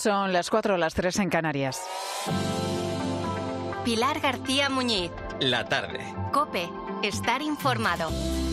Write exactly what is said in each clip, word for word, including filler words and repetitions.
Son las cuatro o las tres en Canarias. Pilar García Muñiz. La tarde. COPE. Estar informado.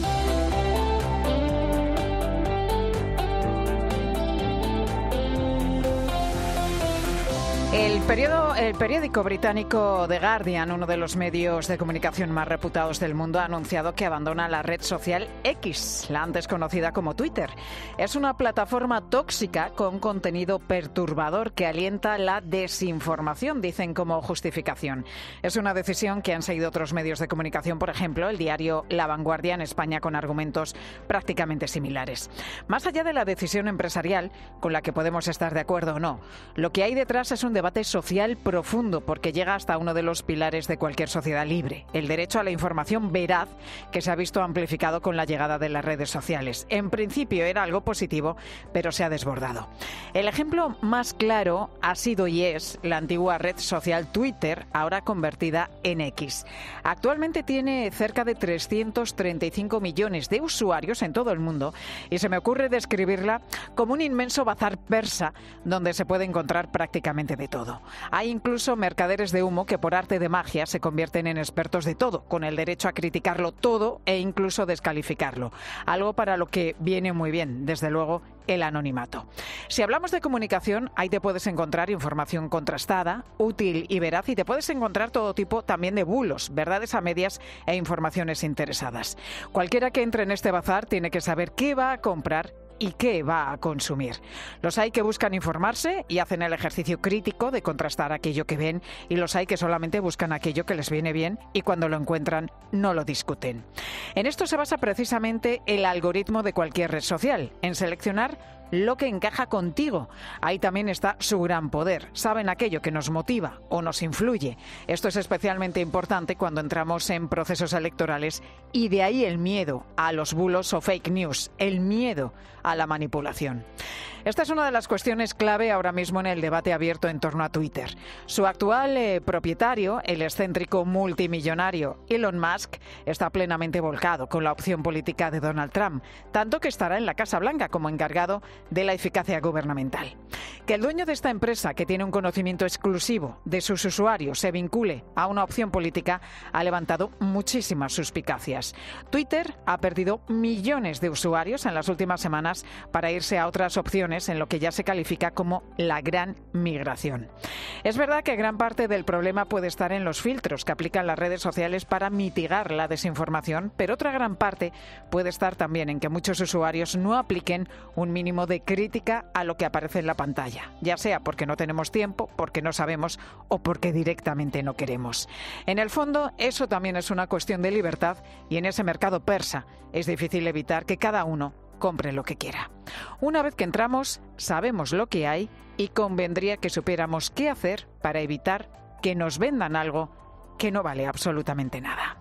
El, periodo, el periódico británico The Guardian, uno de los medios de comunicación más reputados del mundo, ha anunciado que abandona la red social X, la antes conocida como Twitter. Es una plataforma tóxica con contenido perturbador que alienta la desinformación, dicen como justificación. Es una decisión que han seguido otros medios de comunicación, por ejemplo, el diario La Vanguardia en España, con argumentos prácticamente similares. Más allá de la decisión empresarial, con la que podemos estar de acuerdo o no, lo que hay detrás es un debate social profundo, porque llega hasta uno de los pilares de cualquier sociedad libre, el derecho a la información veraz, que se ha visto amplificado con la llegada de las redes sociales. En principio era algo positivo, pero se ha desbordado. El ejemplo más claro ha sido y es la antigua red social Twitter, ahora convertida en X. Actualmente tiene cerca de trescientos treinta y cinco millones de usuarios en todo el mundo y se me ocurre describirla como un inmenso bazar persa donde se puede encontrar prácticamente de todo. Hay incluso mercaderes de humo que por arte de magia se convierten en expertos de todo, con el derecho a criticarlo todo e incluso descalificarlo. Algo para lo que viene muy bien, desde luego, el anonimato. Si hablamos de comunicación, ahí te puedes encontrar información contrastada, útil y veraz, y te puedes encontrar todo tipo también de bulos, verdades a medias e informaciones interesadas. Cualquiera que entre en este bazar tiene que saber qué va a comprar y qué va a consumir. Los hay que buscan informarse y hacen el ejercicio crítico de contrastar aquello que ven, y los hay que solamente buscan aquello que les viene bien y cuando lo encuentran no lo discuten. En esto se basa precisamente el algoritmo de cualquier red social, en seleccionar lo que encaja contigo. Ahí también está su gran poder. Saben aquello que nos motiva o nos influye. Esto es especialmente importante cuando entramos en procesos electorales, y de ahí el miedo a los bulos o fake news, el miedo a la manipulación. Esta es una de las cuestiones clave ahora mismo en el debate abierto en torno a Twitter. Su actual eh, propietario, el excéntrico multimillonario Elon Musk, está plenamente volcado con la opción política de Donald Trump, tanto que estará en la Casa Blanca como encargado de la eficacia gubernamental. Que el dueño de esta empresa, que tiene un conocimiento exclusivo de sus usuarios, se vincule a una opción política ha levantado muchísimas suspicacias. Twitter ha perdido millones de usuarios en las últimas semanas para irse a otras opciones en lo que ya se califica como la gran migración. Es verdad que gran parte del problema puede estar en los filtros que aplican las redes sociales para mitigar la desinformación, pero otra gran parte puede estar también en que muchos usuarios no apliquen un mínimo de crítica a lo que aparece en la pantalla, ya sea porque no tenemos tiempo, porque no sabemos o porque directamente no queremos. En el fondo, eso también es una cuestión de libertad, y en ese mercado persa es difícil evitar que cada uno compre lo que quiera. Una vez que entramos, sabemos lo que hay y convendría que supiéramos qué hacer para evitar que nos vendan algo que no vale absolutamente nada.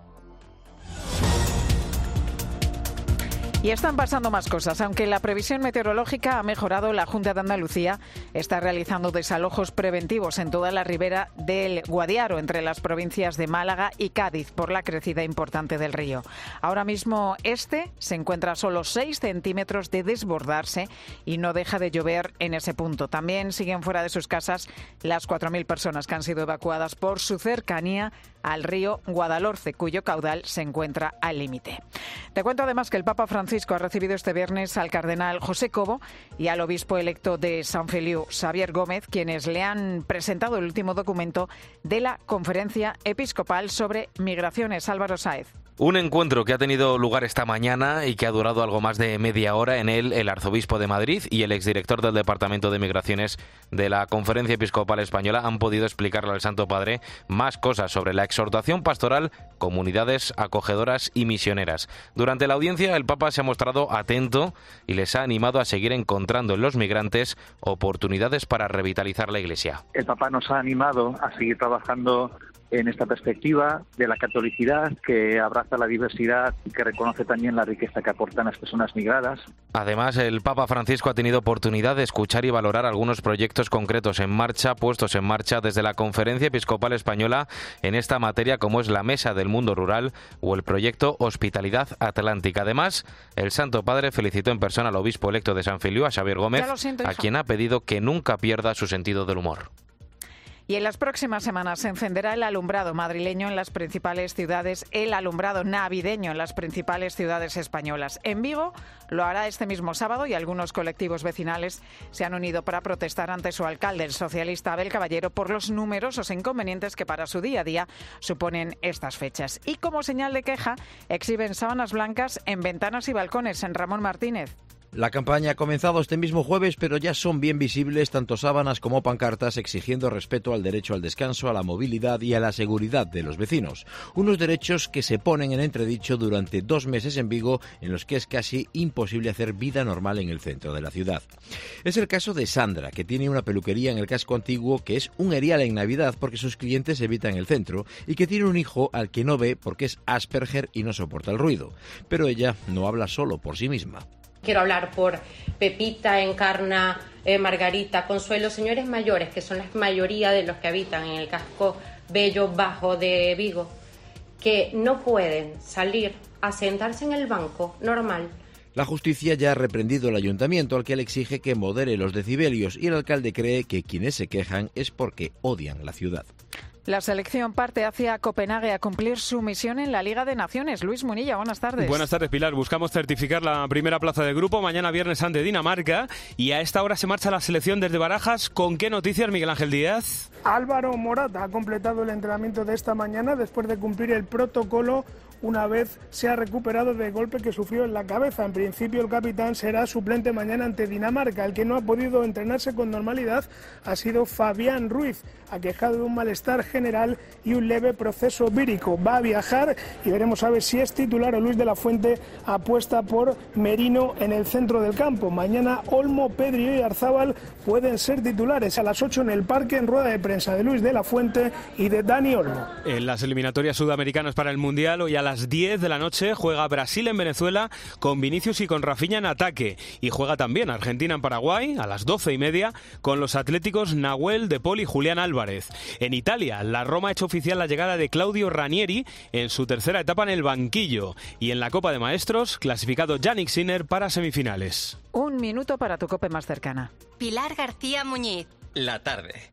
Y están pasando más cosas. Aunque la previsión meteorológica ha mejorado, la Junta de Andalucía está realizando desalojos preventivos en toda la ribera del Guadiaro, entre las provincias de Málaga y Cádiz, por la crecida importante del río. Ahora mismo este se encuentra a solo seis centímetros de desbordarse y no deja de llover en ese punto. También siguen fuera de sus casas las cuatro mil personas que han sido evacuadas por su cercanía al río Guadalhorce, cuyo caudal se encuentra al límite. Te cuento además que el Papa Francisco ha recibido este viernes al cardenal José Cobo y al obispo electo de San Feliu, Xavier Gómez, quienes le han presentado el último documento de la Conferencia Episcopal sobre Migraciones. Álvaro Sáez. Un encuentro que ha tenido lugar esta mañana y que ha durado algo más de media hora. En él, el arzobispo de Madrid y el exdirector del Departamento de Migraciones de la Conferencia Episcopal Española han podido explicarle al Santo Padre más cosas sobre la exhortación pastoral, comunidades acogedoras y misioneras. Durante la audiencia, el Papa se ha mostrado atento y les ha animado a seguir encontrando en los migrantes oportunidades para revitalizar la Iglesia. El Papa nos ha animado a seguir trabajando en esta perspectiva de la catolicidad, que abraza la diversidad y que reconoce también la riqueza que aportan las personas migradas. Además, el Papa Francisco ha tenido oportunidad de escuchar y valorar algunos proyectos concretos en marcha, puestos en marcha desde la Conferencia Episcopal Española en esta materia, como es la Mesa del Mundo Rural o el proyecto Hospitalidad Atlántica. Además, el Santo Padre felicitó en persona al obispo electo de San Feliu, a Xavier Gómez, siento, a quien ha pedido que nunca pierda su sentido del humor. Y en las próximas semanas se encenderá el alumbrado madrileño en las principales ciudades, el alumbrado navideño en las principales ciudades españolas. En Vigo lo hará este mismo sábado y algunos colectivos vecinales se han unido para protestar ante su alcalde, el socialista Abel Caballero, por los numerosos inconvenientes que para su día a día suponen estas fechas. Y como señal de queja, exhiben sábanas blancas en ventanas y balcones. En Ramón Martínez. La campaña ha comenzado este mismo jueves, pero ya son bien visibles tanto sábanas como pancartas exigiendo respeto al derecho al descanso, a la movilidad y a la seguridad de los vecinos. Unos derechos que se ponen en entredicho durante dos meses en Vigo, en los que es casi imposible hacer vida normal en el centro de la ciudad. Es el caso de Sandra, que tiene una peluquería en el casco antiguo que es un erial en Navidad porque sus clientes evitan el centro, y que tiene un hijo al que no ve porque es Asperger y no soporta el ruido. Pero ella no habla solo por sí misma. Quiero hablar por Pepita, Encarna, eh, Margarita, Consuelo, señores mayores, que son la mayoría de los que habitan en el casco bello bajo de Vigo, que no pueden salir a sentarse en el banco normal. La justicia ya ha reprendido al ayuntamiento, al que le exige que modere los decibelios, y el alcalde cree que quienes se quejan es porque odian la ciudad. La selección parte hacia Copenhague a cumplir su misión en la Liga de Naciones. Luis Munilla, buenas tardes. Buenas tardes, Pilar. Buscamos certificar la primera plaza del grupo mañana viernes ante Dinamarca, y a esta hora se marcha la selección desde Barajas. ¿Con qué noticias, Miguel Ángel Díaz? Álvaro Morata ha completado el entrenamiento de esta mañana después de cumplir el protocolo una vez se ha recuperado del golpe que sufrió en la cabeza. En principio el capitán será suplente mañana ante Dinamarca. El que no ha podido entrenarse con normalidad ha sido Fabián Ruiz, aquejado de un malestar general y un leve proceso vírico. Va a viajar y veremos a ver si es titular o Luis de la Fuente apuesta por Merino en el centro del campo. Mañana Olmo, Pedri y Arzábal pueden ser titulares. A las ocho en el Parque, en rueda de prensa de Luis de la Fuente y de Dani Olmo. En las eliminatorias sudamericanas para el Mundial, hoy a las diez de la noche juega Brasil en Venezuela con Vinicius y con Rafinha en ataque, y juega también Argentina en Paraguay a las doce y media con los atléticos Nahuel, De Paul y Julián Álvarez. En Italia, la Roma ha hecho oficial la llegada de Claudio Ranieri en su tercera etapa en el banquillo, y en la Copa de Maestros, clasificado Yannick Sinner para semifinales. Un minuto para tu COPE más cercana. Pilar García Muñiz. La tarde.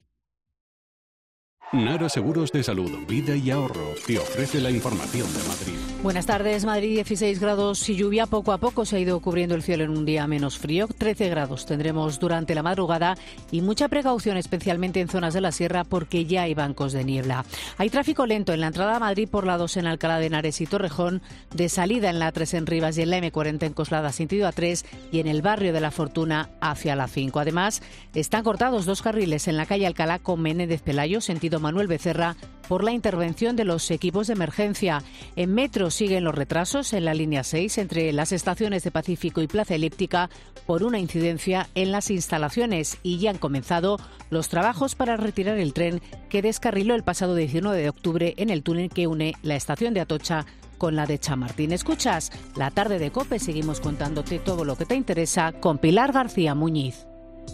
Nara Seguros de Salud, Vida y Ahorro te ofrece la información de Madrid. Buenas tardes. Madrid, dieciséis grados y lluvia. Poco a poco se ha ido cubriendo el cielo en un día menos frío. trece grados tendremos durante la madrugada y mucha precaución, especialmente en zonas de la sierra, porque ya hay bancos de niebla. Hay tráfico lento en la entrada a Madrid por la dos en Alcalá de Henares y Torrejón, de salida en la A tres en Rivas y en la eme cuarenta en Coslada sentido A tres y en el barrio de la Fortuna hacia la cinco. Además, están cortados dos carriles en la calle Alcalá con Menéndez Pelayo, sentido Manuel Becerra, por la intervención de los equipos de emergencia. En metro siguen los retrasos en la línea seis entre las estaciones de Pacífico y Plaza Elíptica por una incidencia en las instalaciones, y ya han comenzado los trabajos para retirar el tren que descarriló el pasado diecinueve de octubre en el túnel que une la estación de Atocha con la de Chamartín. Escuchas La Tarde de COPE, seguimos contándote todo lo que te interesa con Pilar García Muñiz.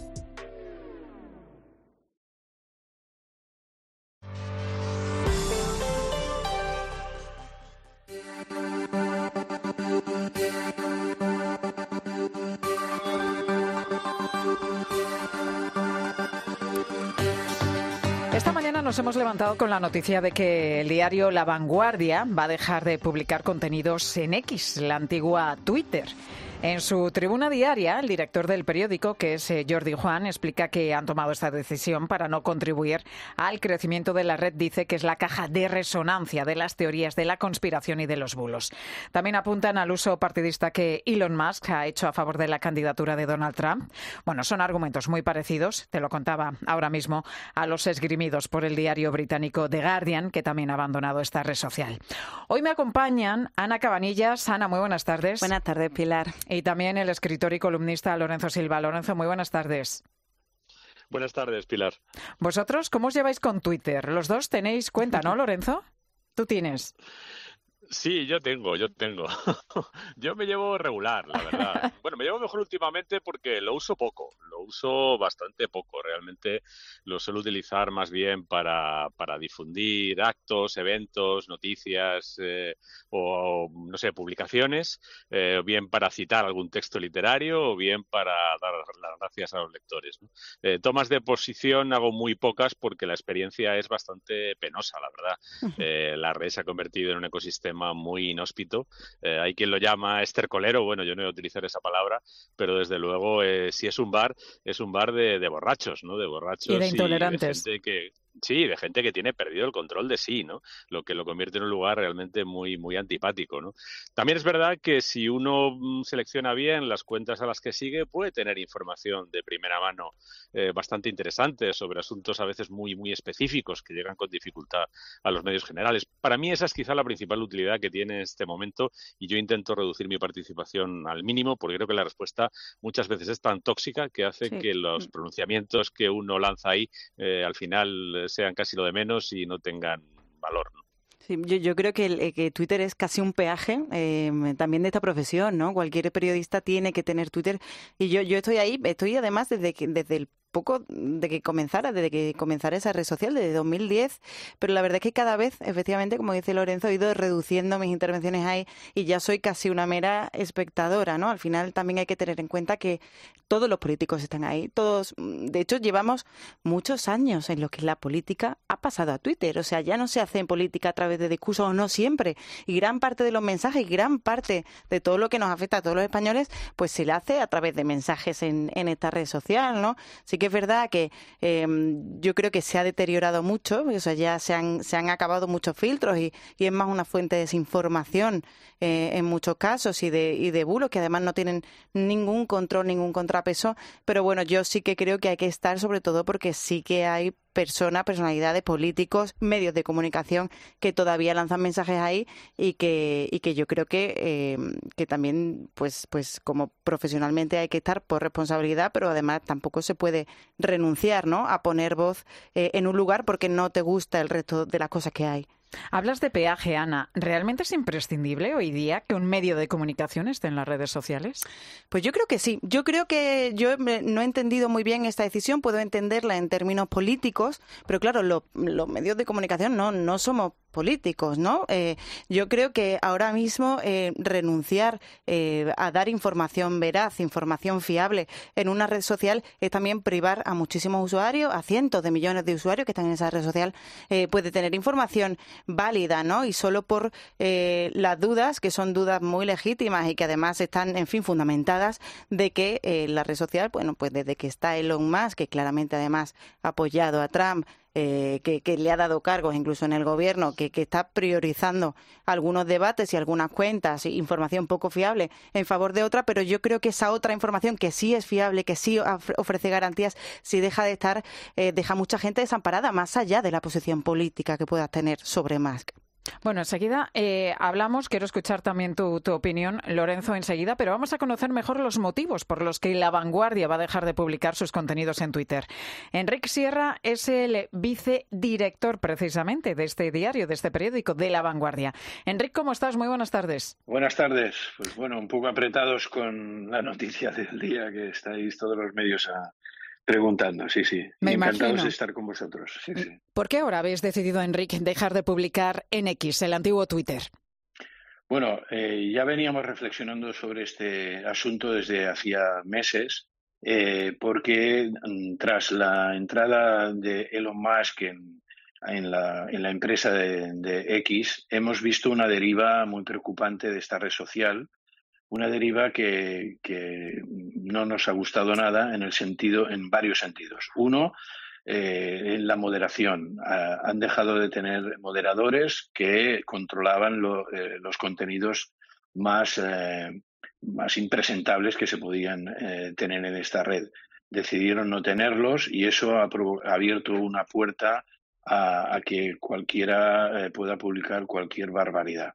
Esta mañana nos hemos levantado con la noticia de que el diario La Vanguardia va a dejar de publicar contenidos en X, la antigua Twitter. En su tribuna diaria, el director del periódico, que es Jordi Juan, explica que han tomado esta decisión para no contribuir al crecimiento de la red. Dice que es la caja de resonancia de las teorías de la conspiración y de los bulos. También apuntan al uso partidista que Elon Musk ha hecho a favor de la candidatura de Donald Trump. Bueno, son argumentos muy parecidos, te lo contaba ahora mismo, a los esgrimidos por el diario británico The Guardian, que también ha abandonado esta red social. Hoy me acompañan Ana Cabanillas. Ana, muy buenas tardes. Buenas tardes, Pilar. Y también el escritor y columnista Lorenzo Silva. Lorenzo, muy buenas tardes. Buenas tardes, Pilar. ¿Vosotros cómo os lleváis con Twitter? Los dos tenéis cuenta, ¿no, Lorenzo? Tú tienes. Sí, yo tengo, yo tengo. Yo me llevo regular, la verdad. Bueno, me llevo mejor últimamente porque lo uso poco, lo uso bastante poco. Realmente lo suelo utilizar más bien para, para difundir actos, eventos, noticias eh, o, no sé, publicaciones, eh, o bien para citar algún texto literario o bien para dar las gracias a los lectores, ¿no? Eh, tomas de posición hago muy pocas porque la experiencia es bastante penosa, la verdad. Eh, la red se ha convertido en un ecosistema muy inhóspito. Eh, hay quien lo llama estercolero, bueno, yo no voy a utilizar esa palabra, pero desde luego eh, si es un bar, es un bar de, de borrachos, ¿no? De borrachos y de intolerantes. Y de gente que... Sí, de gente que tiene perdido el control de sí, ¿no? Lo que lo convierte en un lugar realmente muy muy antipático, ¿no? También es verdad que si uno selecciona bien las cuentas a las que sigue, puede tener información de primera mano eh, bastante interesante sobre asuntos a veces muy muy específicos que llegan con dificultad a los medios generales. Para mí esa es quizá la principal utilidad que tiene este momento y yo intento reducir mi participación al mínimo porque creo que la respuesta muchas veces es tan tóxica que hace Sí. que los pronunciamientos que uno lanza ahí eh, al final sean casi lo de menos y no tengan valor, ¿no? Sí, yo, yo creo que, el- que Twitter es casi un peaje eh, también de esta profesión, ¿no? Cualquier periodista tiene que tener Twitter y yo, yo estoy ahí, estoy además desde que, desde el poco de que comenzara, desde que comenzara esa red social, desde dos mil diez, pero la verdad es que cada vez, efectivamente, como dice Lorenzo, he ido reduciendo mis intervenciones ahí y ya soy casi una mera espectadora, ¿no? Al final también hay que tener en cuenta que todos los políticos están ahí, todos, de hecho llevamos muchos años en los que la política ha pasado a Twitter, o sea, ya no se hace en política a través de discursos, o no siempre, y gran parte de los mensajes, y gran parte de todo lo que nos afecta a todos los españoles, pues se le hace a través de mensajes en, en esta red social, ¿no? Sí que es verdad que eh, yo creo que se ha deteriorado mucho, o sea, ya se han, se han acabado muchos filtros y, y es más una fuente de desinformación eh, en muchos casos y de, y de bulos que además no tienen ningún control, ningún contrapeso, pero bueno, yo sí que creo que hay que estar sobre todo porque sí que hay personas, personalidades, políticos, medios de comunicación que todavía lanzan mensajes ahí y que y que yo creo que eh, que también pues pues como profesionalmente hay que estar por responsabilidad, pero además tampoco se puede renunciar, ¿no? A poner voz eh, en un lugar porque no te gusta el resto de las cosas que hay. Hablas de peaje, Ana. ¿Realmente es imprescindible hoy día que un medio de comunicación esté en las redes sociales? Pues yo creo que sí. Yo creo que yo me- no he entendido muy bien esta decisión. Puedo entenderla en términos políticos, pero claro, lo- los medios de comunicación no, no somos políticos, ¿no? Eh, yo creo que ahora mismo eh, renunciar eh, a dar información veraz, información fiable en una red social es también privar a muchísimos usuarios, a cientos de millones de usuarios que están en esa red social, eh, puede tener información válida, ¿no? Y solo por eh, las dudas, que son dudas muy legítimas y que además están, en fin, fundamentadas, de que eh, la red social, bueno, pues desde que está Elon Musk, que claramente además ha apoyado a Trump, eh, que, que le ha dado cargos incluso en el gobierno, que, que está priorizando algunos debates y algunas cuentas, y información poco fiable en favor de otra, pero yo creo que esa otra información que sí es fiable, que sí of- ofrece garantías, si deja de estar, eh, deja mucha gente desamparada, más allá de la posición política que puedas tener sobre Musk. Bueno, enseguida eh, hablamos, quiero escuchar también tu, tu opinión, Lorenzo, enseguida, pero vamos a conocer mejor los motivos por los que La Vanguardia va a dejar de publicar sus contenidos en Twitter. Enrique Sierra es el vicedirector precisamente de este diario, de este periódico, de La Vanguardia. Enrique, ¿cómo estás? Muy buenas tardes. Buenas tardes. Pues bueno, un poco apretados con la noticia del día que estáis todos los medios a- preguntando. Sí, sí. Me Y encantados imagino. de estar con vosotros. Sí, sí. ¿Por qué ahora habéis decidido, Enrique, dejar de publicar en X, el antiguo Twitter? Bueno, eh, ya veníamos reflexionando sobre este asunto desde hacía meses, eh, porque mm, tras la entrada de Elon Musk en, en la, en la empresa de, de X, hemos visto una deriva muy preocupante de esta red social, una deriva que, que no nos ha gustado nada en el sentido, en varios sentidos. Uno, eh, en la moderación. Ah, han dejado de tener moderadores que controlaban lo- eh, los contenidos más, eh, más impresentables que se podían eh, tener en esta red. Decidieron no tenerlos y eso ha, provo- ha abierto una puerta a, a que cualquiera eh, pueda publicar cualquier barbaridad.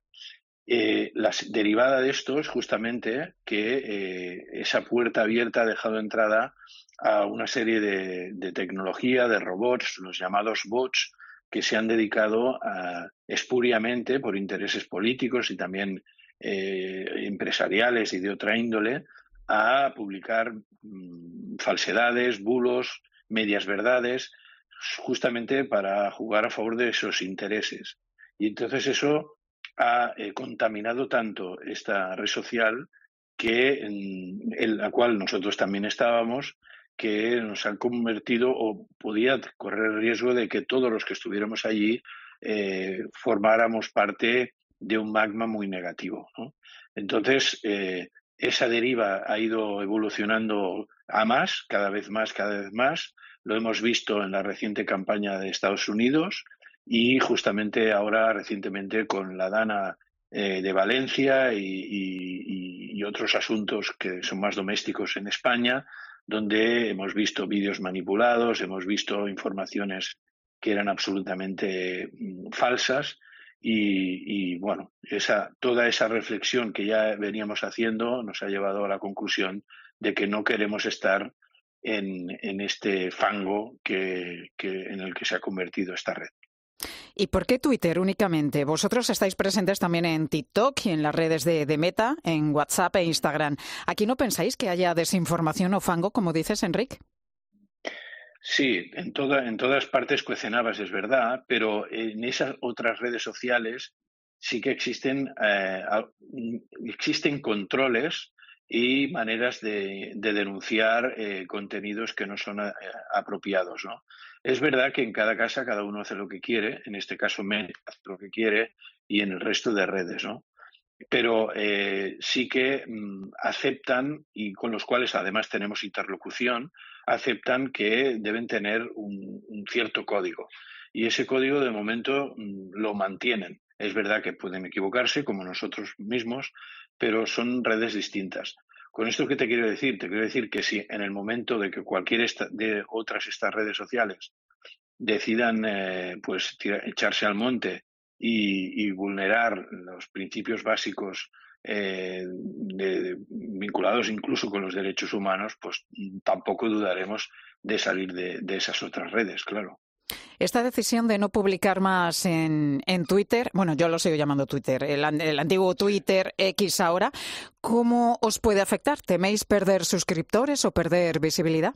Eh, la s- derivada de esto es justamente que eh, esa puerta abierta ha dejado entrada a una serie de, de tecnología, de robots, los llamados bots, que se han dedicado a, espuriamente por intereses políticos y también eh, empresariales y de otra índole, a publicar mmm, falsedades, bulos, medias verdades, justamente para jugar a favor de esos intereses. Y entonces eso ha eh, contaminado tanto esta red social, que en, en la cual nosotros también estábamos, que nos han convertido, o podía correr el riesgo de que todos los que estuviéramos allí eh, formáramos parte de un magma muy negativo, ¿no? Entonces, eh, esa deriva ha ido evolucionando a más, cada vez más, cada vez más. Lo hemos visto en la reciente campaña de Estados Unidos y justamente ahora recientemente con la Dana eh, de Valencia y, y, y otros asuntos que son más domésticos en España, donde hemos visto vídeos manipulados, hemos visto informaciones que eran absolutamente mm, falsas y, y bueno, esa, toda esa reflexión que ya veníamos haciendo nos ha llevado a la conclusión de que no queremos estar en, en este fango que, que, en el que se ha convertido esta red. ¿Y por qué Twitter únicamente? Vosotros estáis presentes también en TikTok y en las redes de, de Meta, en WhatsApp e Instagram. ¿Aquí no pensáis que haya desinformación o fango, como dices, Enric? Sí, en, toda, en todas partes cuecenabas, es verdad, pero en esas otras redes sociales sí que existen, eh, existen controles y maneras de, de denunciar eh, contenidos que no son eh, apropiados, ¿no? Es verdad que en cada casa cada uno hace lo que quiere, en este caso Meta hace lo que quiere y en el resto de redes, ¿no? Pero eh, sí que mmm, aceptan, y con los cuales además tenemos interlocución, aceptan que deben tener un, un cierto código. Y ese código de momento mmm, lo mantienen. Es verdad que pueden equivocarse, como nosotros mismos, pero son redes distintas. ¿Con esto qué te quiero decir? Te quiero decir que si en el momento de que cualquiera de otras estas redes sociales decidan eh, pues tira, echarse al monte y, y vulnerar los principios básicos eh, de, de, vinculados incluso con los derechos humanos, pues tampoco dudaremos de salir de, de esas otras redes, claro. Esta decisión de no publicar más en, en Twitter, bueno, yo lo sigo llamando Twitter, el, el antiguo Twitter, X ahora, ¿cómo os puede afectar? ¿Teméis perder suscriptores o perder visibilidad?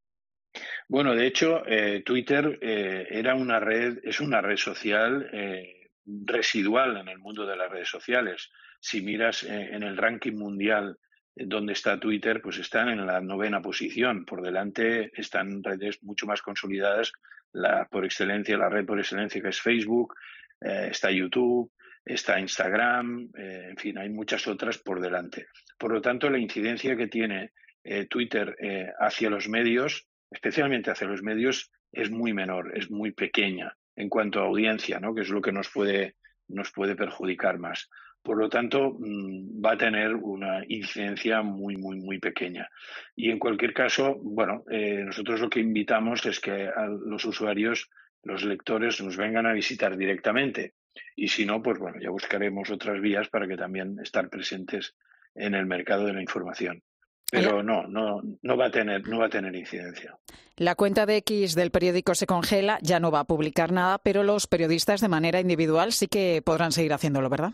Bueno, de hecho, eh, Twitter eh, era una red, es una red social eh, residual en el mundo de las redes sociales. Si miras eh, en el ranking mundial eh, donde está Twitter, pues están en la novena posición. Por delante están redes mucho más consolidadas. La por excelencia, la red por excelencia que es Facebook, eh, está YouTube, está Instagram, eh, en fin, hay muchas otras por delante. Por lo tanto, la incidencia que tiene eh, Twitter eh, hacia los medios, especialmente hacia los medios, es muy menor, es muy pequeña en cuanto a audiencia, ¿no? Que es lo que nos puede, nos puede perjudicar más. Por lo tanto, mmm, va a tener una incidencia muy, muy, muy pequeña. Y en cualquier caso, bueno, eh, nosotros lo que invitamos es que a los usuarios, los lectores, nos vengan a visitar directamente. Y si no, pues bueno, ya buscaremos otras vías para que también estar presentes en el mercado de la información. Pero no, no, no va a tener, no va a tener incidencia. La cuenta de X del periódico se congela, ya no va a publicar nada, pero los periodistas de manera individual sí que podrán seguir haciéndolo, ¿verdad?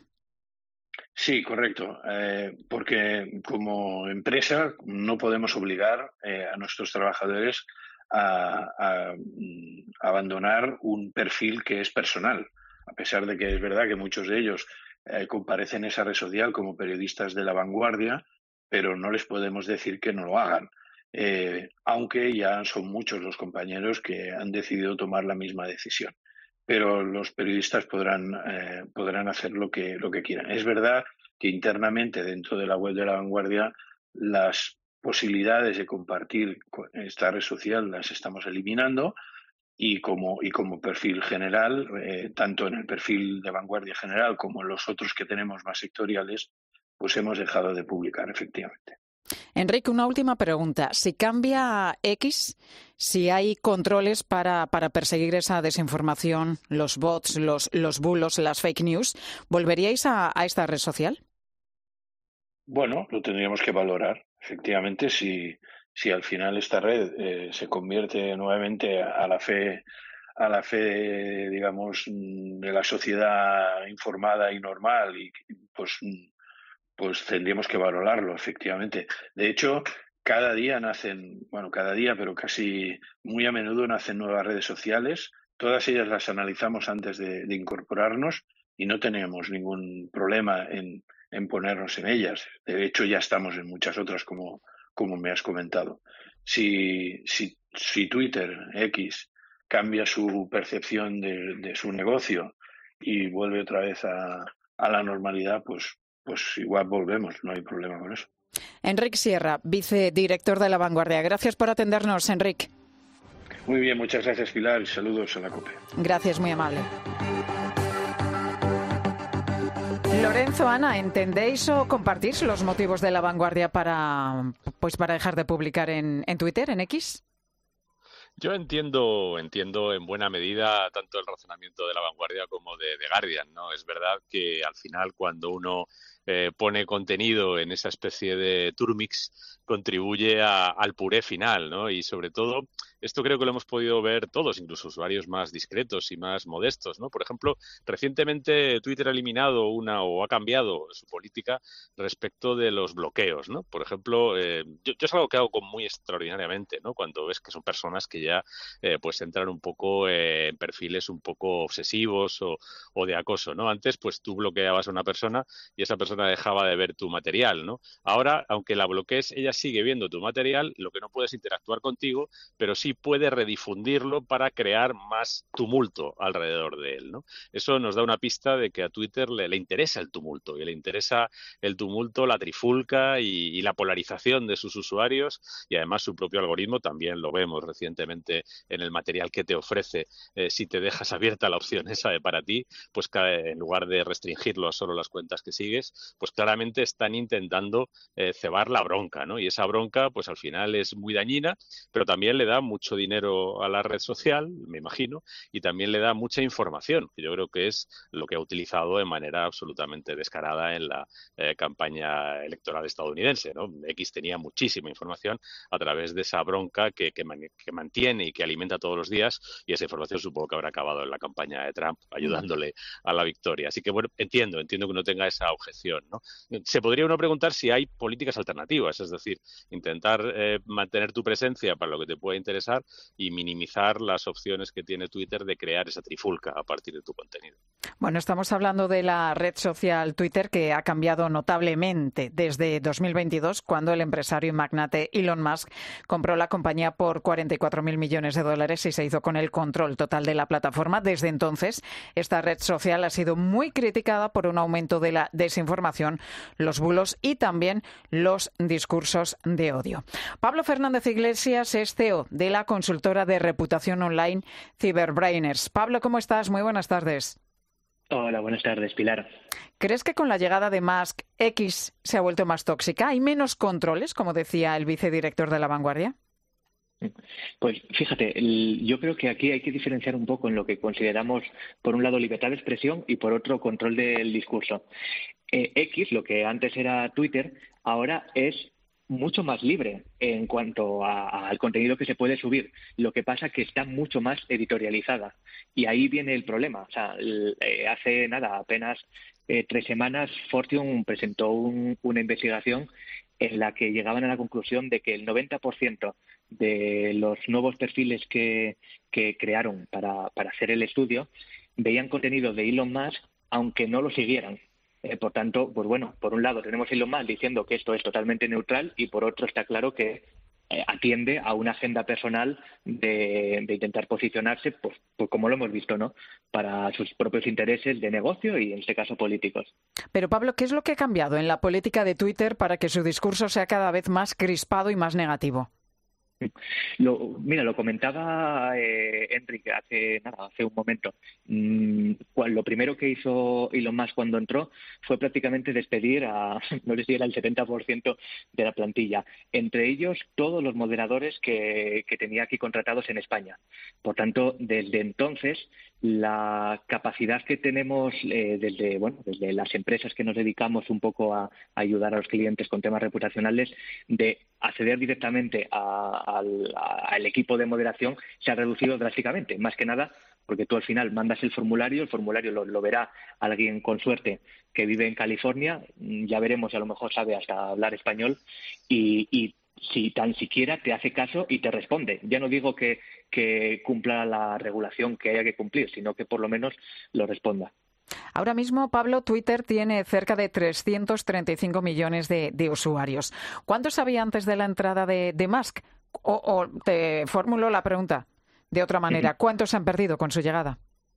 Sí, correcto, eh, porque como empresa no podemos obligar eh, a nuestros trabajadores a, a, a abandonar un perfil que es personal, a pesar de que es verdad que muchos de ellos eh, comparecen en esa red social como periodistas de la vanguardia, pero no les podemos decir que no lo hagan, eh, aunque ya son muchos los compañeros que han decidido tomar la misma decisión. Pero los periodistas podrán, eh, podrán hacer lo que, lo que quieran. Es verdad que internamente dentro de la web de La Vanguardia las posibilidades de compartir esta red social las estamos eliminando y como, y como perfil general, eh, tanto en el perfil de Vanguardia general como en los otros que tenemos más sectoriales, pues hemos dejado de publicar, efectivamente. Enrique, una última pregunta. Si cambia X, si hay controles para, para perseguir esa desinformación, los bots, los, los bulos, las fake news, ¿volveríais a, a esta red social? Bueno, lo tendríamos que valorar. Efectivamente, si, si al final esta red eh, se convierte nuevamente a la fe a la fe, digamos, de la sociedad informada y normal, y pues, pues tendríamos que valorarlo, efectivamente. De hecho, cada día nacen, bueno, cada día, pero casi muy a menudo nacen nuevas redes sociales. Todas ellas las analizamos antes de, de incorporarnos y no tenemos ningún problema en, en ponernos en ellas. De hecho, ya estamos en muchas otras, como, como me has comentado. Si, si, si Twitter, X, cambia su percepción de, de su negocio y vuelve otra vez a, a la normalidad, pues, pues igual volvemos, no hay problema con eso. Enric Sierra, vicedirector de La Vanguardia. Gracias por atendernos, Enric. Muy bien, muchas gracias, Pilar, y saludos a la COPE. Gracias, muy amable. Lorenzo, Ana, ¿entendéis o compartís los motivos de La Vanguardia para, pues, para dejar de publicar en, en Twitter, en X? Yo entiendo, entiendo en buena medida tanto el razonamiento de La Vanguardia como de The Guardian, ¿no? Es verdad que al final cuando uno eh, pone contenido en esa especie de turmix contribuye a, al puré final, ¿no? Y sobre todo, esto creo que lo hemos podido ver todos, incluso usuarios más discretos y más modestos, ¿no? Por ejemplo, recientemente Twitter ha eliminado una o ha cambiado su política respecto de los bloqueos, ¿no? Por ejemplo, eh, yo, yo es algo que hago con muy extraordinariamente, ¿no? Cuando ves que son personas que ya eh, pues entran un poco eh, en perfiles un poco obsesivos o, o de acoso, ¿no? Antes, pues tú bloqueabas a una persona y esa persona dejaba de ver tu material, ¿no? Ahora, aunque la bloquees, ella sigue viendo tu material, lo que no puede es interactuar contigo, pero sí puede redifundirlo para crear más tumulto alrededor de él, ¿no? Eso nos da una pista de que a Twitter le, le interesa el tumulto, y le interesa el tumulto, la trifulca y, y la polarización de sus usuarios, y además su propio algoritmo también lo vemos recientemente en el material que te ofrece. Eh, si te dejas abierta la opción esa de para ti, pues en lugar de restringirlo a solo las cuentas que sigues, pues claramente están intentando eh, cebar la bronca, ¿no? Y esa bronca, pues al final es muy dañina, pero también le da mucho dinero a la red social, me imagino, y también le da mucha información, que yo creo que es lo que ha utilizado de manera absolutamente descarada en la eh, campaña electoral estadounidense, ¿no? X tenía muchísima información a través de esa bronca que, que, man, que mantiene y que alimenta todos los días, y esa información supongo que habrá acabado en la campaña de Trump, ayudándole a la victoria. Así que, bueno, entiendo, entiendo que uno tenga esa objeción, ¿no? Se podría uno preguntar si hay políticas alternativas, es decir, intentar eh, mantener tu presencia para lo que te pueda interesar y minimizar las opciones que tiene Twitter de crear esa trifulca a partir de tu contenido. Bueno, estamos hablando de la red social Twitter, que ha cambiado notablemente desde dos mil veintidós, cuando el empresario y magnate Elon Musk compró la compañía por cuarenta y cuatro mil millones de dólares y se hizo con el control total de la plataforma. Desde entonces, esta red social ha sido muy criticada por un aumento de la desinformación, los bulos y también los discursos de odio. Pablo Fernández Iglesias es C E O de la consultora de reputación online Cyberbrainers. Pablo, ¿cómo estás? Muy buenas tardes. Hola, buenas tardes, Pilar. ¿Crees que con la llegada de Musk, X se ha vuelto más tóxica? ¿Hay menos controles, como decía el vicedirector de La Vanguardia? Pues fíjate, yo creo que aquí hay que diferenciar un poco en lo que consideramos, por un lado, libertad de expresión y por otro, control del discurso. Eh, X, lo que antes era Twitter, ahora es mucho más libre en cuanto a, al contenido que se puede subir. Lo que pasa es que está mucho más editorializada. Y ahí viene el problema. O sea, eh, hace nada, apenas eh, tres semanas, Fortune presentó un, una investigación en la que llegaban a la conclusión de que el noventa por ciento de los nuevos perfiles que, que crearon para, para hacer el estudio veían contenido de Elon Musk aunque no lo siguieran. Eh, por tanto, pues bueno, por un lado tenemos Elon Musk diciendo que esto es totalmente neutral y por otro está claro que eh, atiende a una agenda personal de, de intentar posicionarse, pues, pues como lo hemos visto, ¿no?, para sus propios intereses de negocio y en este caso políticos. Pero Pablo, ¿qué es lo que ha cambiado en la política de Twitter para que su discurso sea cada vez más crispado y más negativo? Lo, mira, lo comentaba eh, Enrique hace nada, hace un momento. Mm, cual, lo primero que hizo Elon Musk cuando entró fue prácticamente despedir a, no sé si era el setenta por ciento de la plantilla, entre ellos todos los moderadores que, que tenía aquí contratados en España. Por tanto, desde entonces la capacidad que tenemos eh, desde bueno desde las empresas que nos dedicamos un poco a, a ayudar a los clientes con temas reputacionales de acceder directamente a, al, a, al equipo de moderación se ha reducido drásticamente, más que nada porque tú al final mandas el formulario, el formulario lo, lo verá alguien con suerte que vive en California, ya veremos si a lo mejor sabe hasta hablar español y, y si tan siquiera te hace caso y te responde. Ya no digo que, que cumpla la regulación que haya que cumplir, sino que por lo menos lo responda. Ahora mismo, Pablo, Twitter tiene cerca de trescientos treinta y cinco millones de, de usuarios. ¿Cuántos había antes de la entrada de, de Musk? O, o te formulo la pregunta de otra manera. ¿Cuántos se han perdido con su llegada?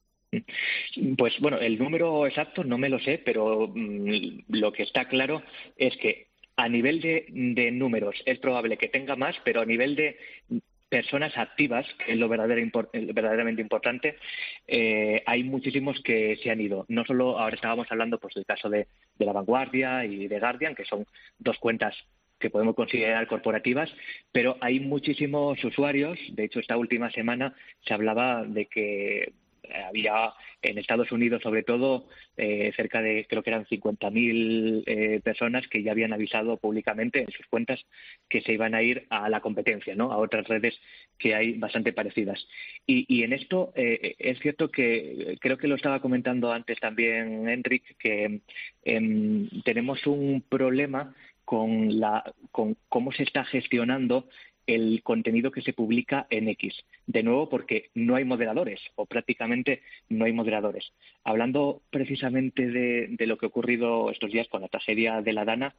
Pues bueno, el número exacto no me lo sé, pero mmm, lo que está claro es que a nivel de, de números es probable que tenga más, pero a nivel de personas activas, que es lo verdaderamente importante, eh, hay muchísimos que se han ido. No solo ahora estábamos hablando pues del caso de, de La Vanguardia y de Guardian, que son dos cuentas que podemos considerar corporativas, pero hay muchísimos usuarios. De hecho, esta última semana se hablaba de que había en Estados Unidos, sobre todo, eh, cerca de, creo que eran cincuenta mil eh, personas que ya habían avisado públicamente en sus cuentas que se iban a ir a la competencia, ¿no? A otras redes que hay bastante parecidas. Y, y en esto eh, es cierto que, creo que lo estaba comentando antes también Enric, que eh, tenemos un problema con, la, con cómo se está gestionando el contenido que se publica en X. De nuevo, porque no hay moderadores, o prácticamente no hay moderadores. Hablando precisamente de, de lo que ha ocurrido estos días con la tragedia de la Dana,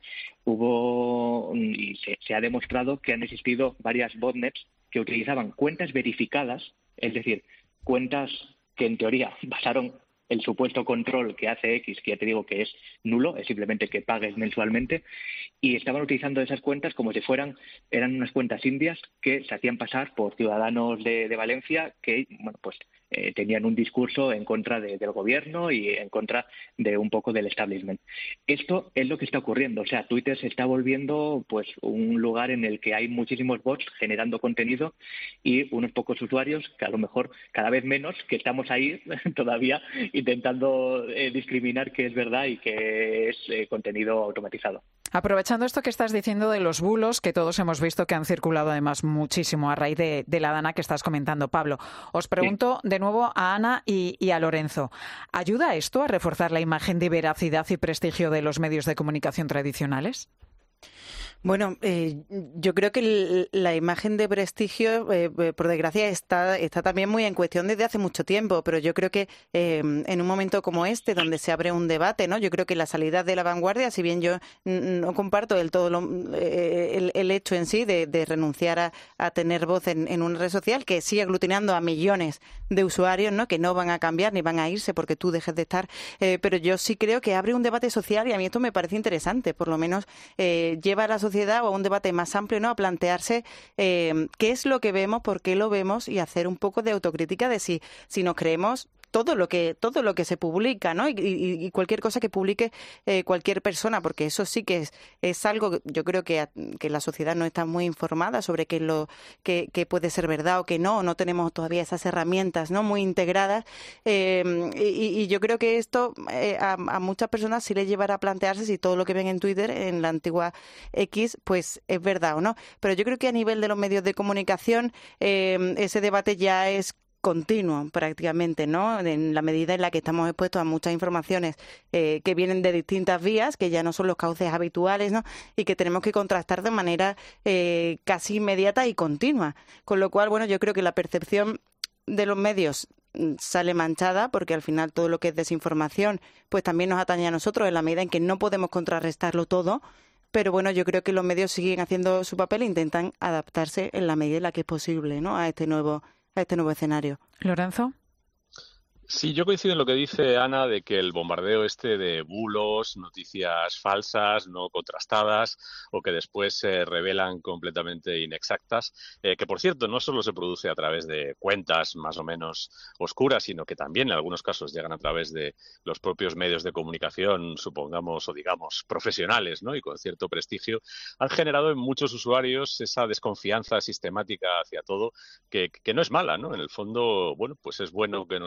hubo y se, se ha demostrado que han existido varias botnets que utilizaban cuentas verificadas, es decir, cuentas que en teoría basaron el supuesto control que hace X, que ya te digo que es nulo, es simplemente que pagues mensualmente, y estaban utilizando esas cuentas como si fueran, eran unas cuentas indias que se hacían pasar por ciudadanos de, de Valencia que, bueno, pues eh, tenían un discurso en contra de, del gobierno y en contra de un poco del establishment. Esto es lo que está ocurriendo, o sea, Twitter se está volviendo pues un lugar en el que hay muchísimos bots generando contenido y unos pocos usuarios, que a lo mejor cada vez menos, que estamos ahí todavía intentando eh, discriminar qué es verdad y qué es eh, contenido automatizado. Aprovechando esto que estás diciendo de los bulos, que todos hemos visto que han circulado además muchísimo a raíz de, de la Dana que estás comentando, Pablo, os pregunto sí. de nuevo a Ana y, y a Lorenzo, ¿ayuda esto a reforzar la imagen de veracidad y prestigio de los medios de comunicación tradicionales? Bueno, eh, yo creo que el, la imagen de prestigio, eh, por desgracia, está, está también muy en cuestión desde hace mucho tiempo, pero yo creo que eh, en un momento como este, donde se abre un debate, ¿no? Yo creo que la salida de La Vanguardia, si bien yo no comparto del todo lo, eh, el, el hecho en sí de, de renunciar a, a tener voz en, en una red social que sigue aglutinando a millones de usuarios, ¿no? Que no van a cambiar ni van a irse porque tú dejes de estar, eh, pero yo sí creo que abre un debate social y a mí esto me parece interesante, por lo menos eh, lleva a la sociedad o a un debate más amplio, ¿no? A plantearse eh, qué es lo que vemos, por qué lo vemos y hacer un poco de autocrítica de si, si nos creemos todo lo que todo lo que se publica, ¿no? Y, y, y cualquier cosa que publique eh, cualquier persona, porque eso sí que es, es algo que yo creo que, que la sociedad no está muy informada sobre qué lo que, que puede ser verdad o qué no, no tenemos todavía esas herramientas, ¿no? Muy integradas eh, y, y yo creo que esto eh, a, a muchas personas sí les llevará a plantearse si todo lo que ven en Twitter, en la antigua X, pues es verdad o no. Pero yo creo que a nivel de los medios de comunicación eh, ese debate ya es continuo prácticamente, ¿no? En la medida en la que estamos expuestos a muchas informaciones eh, que vienen de distintas vías, que ya no son los cauces habituales, ¿no? Y que tenemos que contrastar de manera eh, casi inmediata y continua. Con lo cual, bueno, yo creo que la percepción de los medios sale manchada porque al final todo lo que es desinformación pues también nos atañe a nosotros en la medida en que no podemos contrarrestarlo todo. Pero bueno, yo creo que los medios siguen haciendo su papel e intentan adaptarse en la medida en la que es posible, ¿no? A este nuevo a este nuevo escenario. ¿Lorenzo? Sí, yo coincido en lo que dice Ana de que el bombardeo este de bulos, noticias falsas, no contrastadas o que después se revelan completamente inexactas, eh, que por cierto no solo se produce a través de cuentas más o menos oscuras, sino que también en algunos casos llegan a través de los propios medios de comunicación, supongamos o digamos profesionales, ¿no? Y con cierto prestigio, han generado en muchos usuarios esa desconfianza sistemática hacia todo que, que no es mala, ¿no? En el fondo, bueno, pues es bueno que nos preguntemos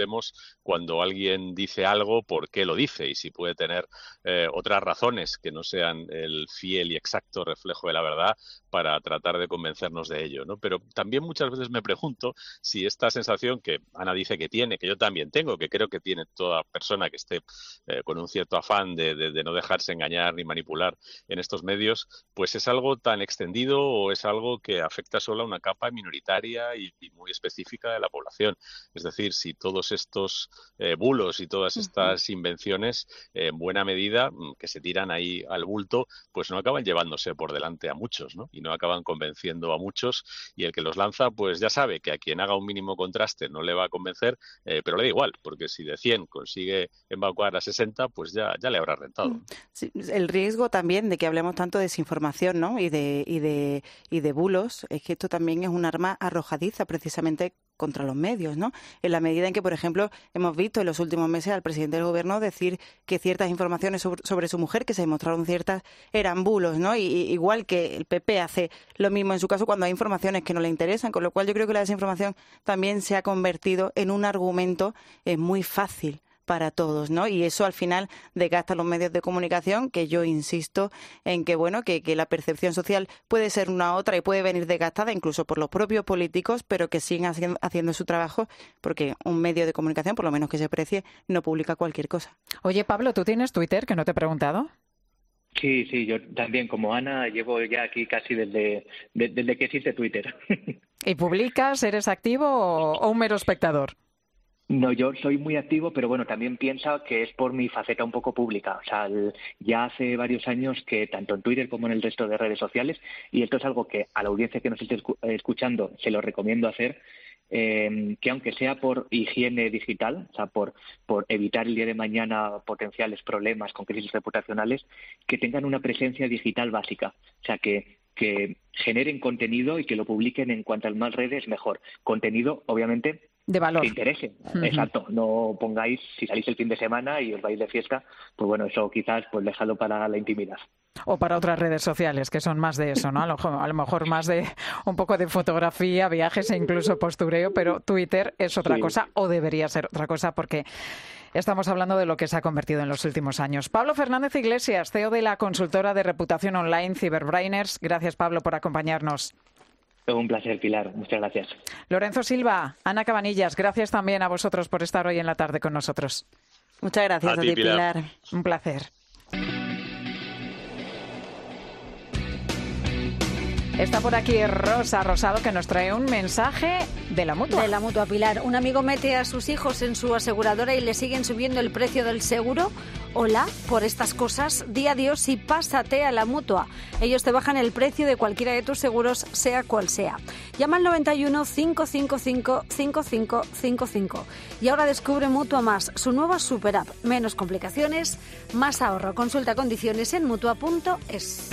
sabemos cuando alguien dice algo, por qué lo dice y si puede tener eh, otras razones que no sean el fiel y exacto reflejo de la verdad para tratar de convencernos de ello, ¿no? Pero también muchas veces me pregunto si esta sensación que Ana dice que tiene, que yo también tengo, que creo que tiene toda persona que esté eh, con un cierto afán de, de, de no dejarse engañar ni manipular en estos medios, pues es algo tan extendido o es algo que afecta solo a una capa minoritaria y, y muy específica de la población. Es decir, si todos estos eh, bulos y todas estas invenciones, eh, en buena medida, que se tiran ahí al bulto, pues no acaban llevándose por delante a muchos, ¿no? Y no acaban convenciendo a muchos, y el que los lanza, pues ya sabe que a quien haga un mínimo contraste no le va a convencer, eh, pero le da igual, porque si de cien consigue embaucar a sesenta, pues ya, ya le habrá rentado. Sí, el riesgo también de que hablemos tanto de desinformación, ¿no? y de y de y de bulos es que esto también es un arma arrojadiza precisamente contra los medios, ¿no? En la medida en que, por ejemplo, hemos visto en los últimos meses al presidente del gobierno decir que ciertas informaciones sobre, sobre su mujer, que se demostraron ciertas, eran bulos, ¿no? Y, y igual que el P P hace lo mismo en su caso cuando hay informaciones que no le interesan, con lo cual yo creo que la desinformación también se ha convertido en un argumento eh, muy fácil para todos, ¿no? Y eso al final desgasta los medios de comunicación, que yo insisto en que, bueno, que, que la percepción social puede ser una otra y puede venir desgastada incluso por los propios políticos, pero que siguen haciendo, haciendo su trabajo, porque un medio de comunicación, por lo menos que se precie, no publica cualquier cosa. Oye, Pablo, ¿tú tienes Twitter, que no te he preguntado? Sí, sí, yo también, como Ana, llevo ya aquí casi desde, de, desde que existe Twitter. ¿Y publicas, eres activo o, o un mero espectador? No, yo soy muy activo, pero bueno, también pienso que es por mi faceta un poco pública. O sea, el, ya hace varios años que tanto en Twitter como en el resto de redes sociales, y esto es algo que a la audiencia que nos esté escuchando se lo recomiendo hacer, eh, que aunque sea por higiene digital, o sea, por, por evitar el día de mañana potenciales problemas con crisis reputacionales, que tengan una presencia digital básica. O sea, que que generen contenido y que lo publiquen en cuantas más redes mejor. Contenido, obviamente, de valor. Que interese. Uh-huh. Exacto. No pongáis, si salís el fin de semana y os vais de fiesta, pues bueno, eso quizás pues dejadlo para la intimidad. O para otras redes sociales, que son más de eso, ¿no? A lo, a lo mejor más de un poco de fotografía, viajes e incluso postureo, pero Twitter es otra sí. cosa, o debería ser otra cosa, porque estamos hablando de lo que se ha convertido en los últimos años. Pablo Fernández Iglesias, C E O de la consultora de reputación online Cyberbrainers. Gracias, Pablo, por acompañarnos. Un placer, Pilar. Muchas gracias. Lorenzo Silva, Ana Cabanillas, gracias también a vosotros por estar hoy en la tarde con nosotros. Muchas gracias a, a ti, Pilar. Pilar. Un placer. Está por aquí Rosa Rosado, que nos trae un mensaje de la Mutua. De la Mutua, Pilar. Un amigo mete a sus hijos en su aseguradora y le siguen subiendo el precio del seguro. Hola, por estas cosas, di adiós y pásate a la Mutua. Ellos te bajan el precio de cualquiera de tus seguros, sea cual sea. Llama al noventa y uno, cinco cinco cinco, cinco cinco cinco cinco. Y ahora descubre Mutua Más, su nueva super app. Menos complicaciones, más ahorro. Consulta condiciones en mutua punto es.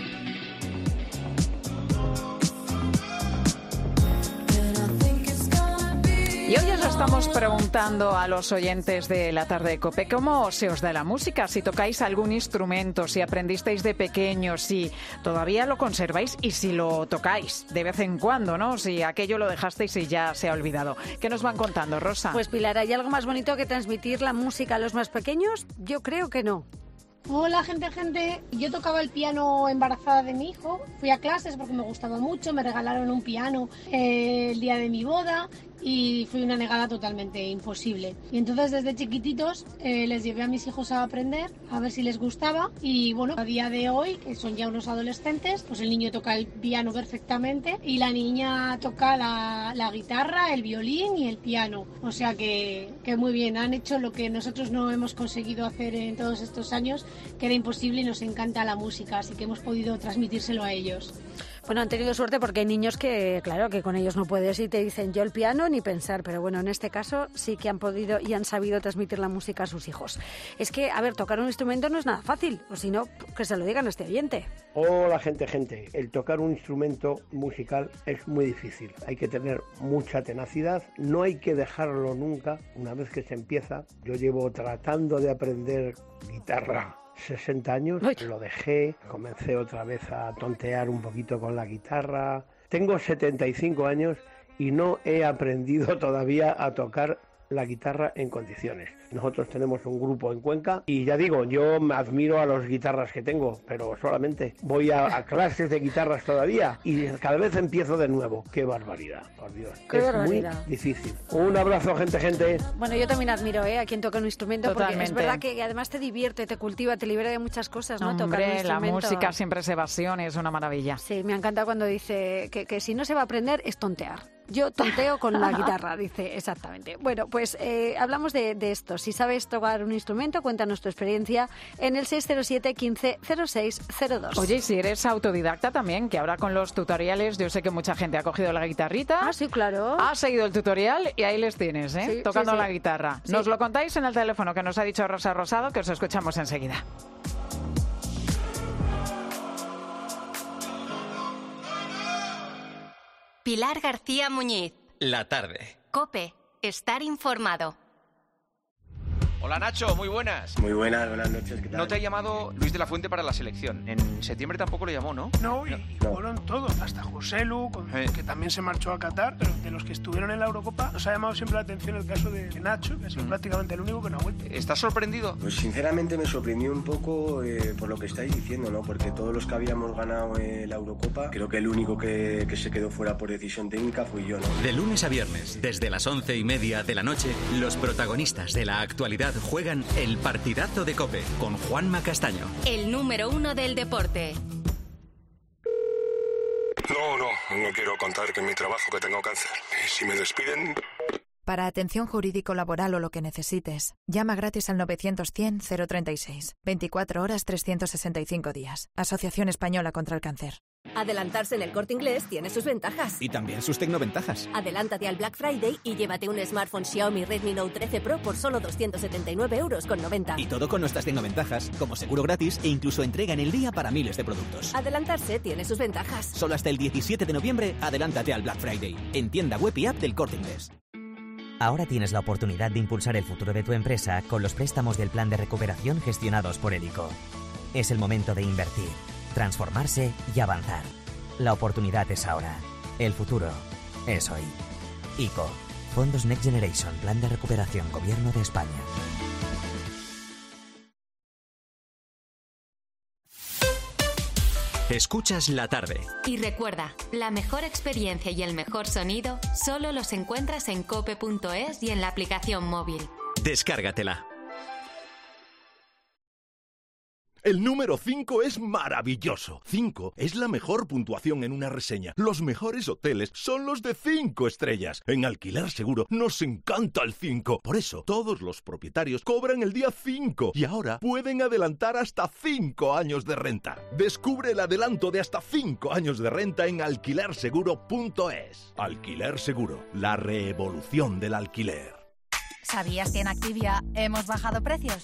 Y hoy os estamos preguntando a los oyentes de la tarde de COPE cómo se os da la música, si tocáis algún instrumento, si aprendisteis de pequeños, si todavía lo conserváis y si lo tocáis de vez en cuando, ¿no? Si aquello lo dejasteis y ya se ha olvidado. ¿Qué nos van contando, Rosa? Pues Pilar, ¿hay algo más bonito que transmitir la música a los más pequeños? Yo creo que no. Hola, gente, gente. Yo tocaba el piano embarazada de mi hijo. Fui a clases porque me gustaba mucho. Me regalaron un piano eh, el día de mi boda y fui una negada totalmente imposible. Y entonces desde chiquititos eh, les llevé a mis hijos a aprender, a ver si les gustaba. Y bueno, a día de hoy, que son ya unos adolescentes, pues el niño toca el piano perfectamente y la niña toca la, la guitarra, el violín y el piano. O sea que, que muy bien, han hecho lo que nosotros no hemos conseguido hacer en todos estos años, que era imposible, y nos encanta la música, así que hemos podido transmitírselo a ellos. Bueno, han tenido suerte porque hay niños que, claro, que con ellos no puedes y te dicen yo el piano ni pensar, pero bueno, en este caso sí que han podido y han sabido transmitir la música a sus hijos. Es que, a ver, tocar un instrumento no es nada fácil, o si no, que se lo digan a este oyente. Hola, gente, gente. El tocar un instrumento musical es muy difícil. Hay que tener mucha tenacidad, no hay que dejarlo nunca. Una vez que se empieza, yo llevo tratando de aprender guitarra sesenta años, lo dejé, comencé otra vez a tontear un poquito con la guitarra. Tengo setenta y cinco años y no he aprendido todavía a tocar la guitarra en condiciones. Nosotros tenemos un grupo en Cuenca y ya digo, yo me admiro a las guitarras que tengo, pero solamente voy a, a clases de guitarras todavía y cada vez empiezo de nuevo. ¡Qué barbaridad! Por Dios. Qué es barbaridad. muy difícil. Un abrazo, gente, gente. Bueno, yo también admiro ¿eh? a quien toca un instrumento, Totalmente. porque es verdad que además te divierte, te cultiva, te libera de muchas cosas, ¿no? Tocar un Hombre, la instrumento. música siempre es evasión y es una maravilla. Sí, me encanta cuando dice que, que si no se va a aprender es tontear. Yo tonteo con la guitarra, dice exactamente. Bueno, pues eh, hablamos de, de esto. Si sabes tocar un instrumento, cuéntanos tu experiencia en el seis cero siete, quince, cero seis cero dos. Oye, y si eres autodidacta también, que ahora con los tutoriales, yo sé que mucha gente ha cogido la guitarrita. Ah, sí, claro. Ha seguido el tutorial y ahí les tienes, ¿eh? Sí, Tocando sí, sí. la guitarra. Sí. Nos lo contáis en el teléfono que nos ha dicho Rosa Rosado, que os escuchamos enseguida. Pilar García Muñiz. La tarde. COPE. Estar informado. Hola Nacho, muy buenas. Muy buenas, buenas noches, ¿qué tal? No te ha llamado Luis de la Fuente para la selección. En septiembre tampoco lo llamó, ¿no? No, y, y fueron todos, hasta José Lu, con- Eh. que también se marchó a Qatar, pero de los que estuvieron en la Eurocopa nos ha llamado siempre la atención el caso de Nacho, que ha sido prácticamente el único que no ha vuelto. ¿Estás sorprendido? Pues sinceramente me sorprendió un poco eh, por lo que estáis diciendo, ¿no? Porque todos los que habíamos ganado eh, la Eurocopa, creo que el único que, que se quedó fuera por decisión técnica fui yo, ¿no? De lunes a viernes, desde las once y media de la noche, los protagonistas de la actualidad juegan el partidazo de COPE con Juanma Castaño. El número uno del deporte. No, no, no quiero contar que en mi trabajo que tengo cáncer. Y si me despiden... Para atención jurídico-laboral o lo que necesites, llama gratis al novecientos cien cero treinta y seis. veinticuatro horas, trescientos sesenta y cinco días. Asociación Española contra el Cáncer. Adelantarse en el Corte Inglés tiene sus ventajas. Y también sus tecnoventajas. Adelántate al Black Friday y llévate un smartphone Xiaomi Redmi Note trece Pro por solo doscientos setenta y nueve euros con noventa. Y todo con nuestras tecnoventajas, como seguro gratis e incluso entrega en el día para miles de productos. Adelantarse tiene sus ventajas. Solo hasta el diecisiete de noviembre, adelántate al Black Friday. En tienda web y app del Corte Inglés. Ahora tienes la oportunidad de impulsar el futuro de tu empresa con los préstamos del Plan de Recuperación gestionados por el I C O. Es el momento de invertir, transformarse y avanzar. La oportunidad es ahora. El futuro es hoy. I C O. Fondos Next Generation. Plan de Recuperación. Gobierno de España. Escuchas la tarde. Y recuerda, la mejor experiencia y el mejor sonido solo los encuentras en cope punto es y en la aplicación móvil. Descárgatela. El número cinco es maravilloso. cinco es la mejor puntuación en una reseña. Los mejores hoteles son los de cinco estrellas. En Alquiler Seguro nos encanta el cinco. Por eso, todos los propietarios cobran el día cinco y ahora pueden adelantar hasta cinco años de renta. Descubre el adelanto de hasta cinco años de renta en alquiler seguro punto es. Alquiler Seguro, la revolución del alquiler. ¿Sabías que en Activia hemos bajado precios?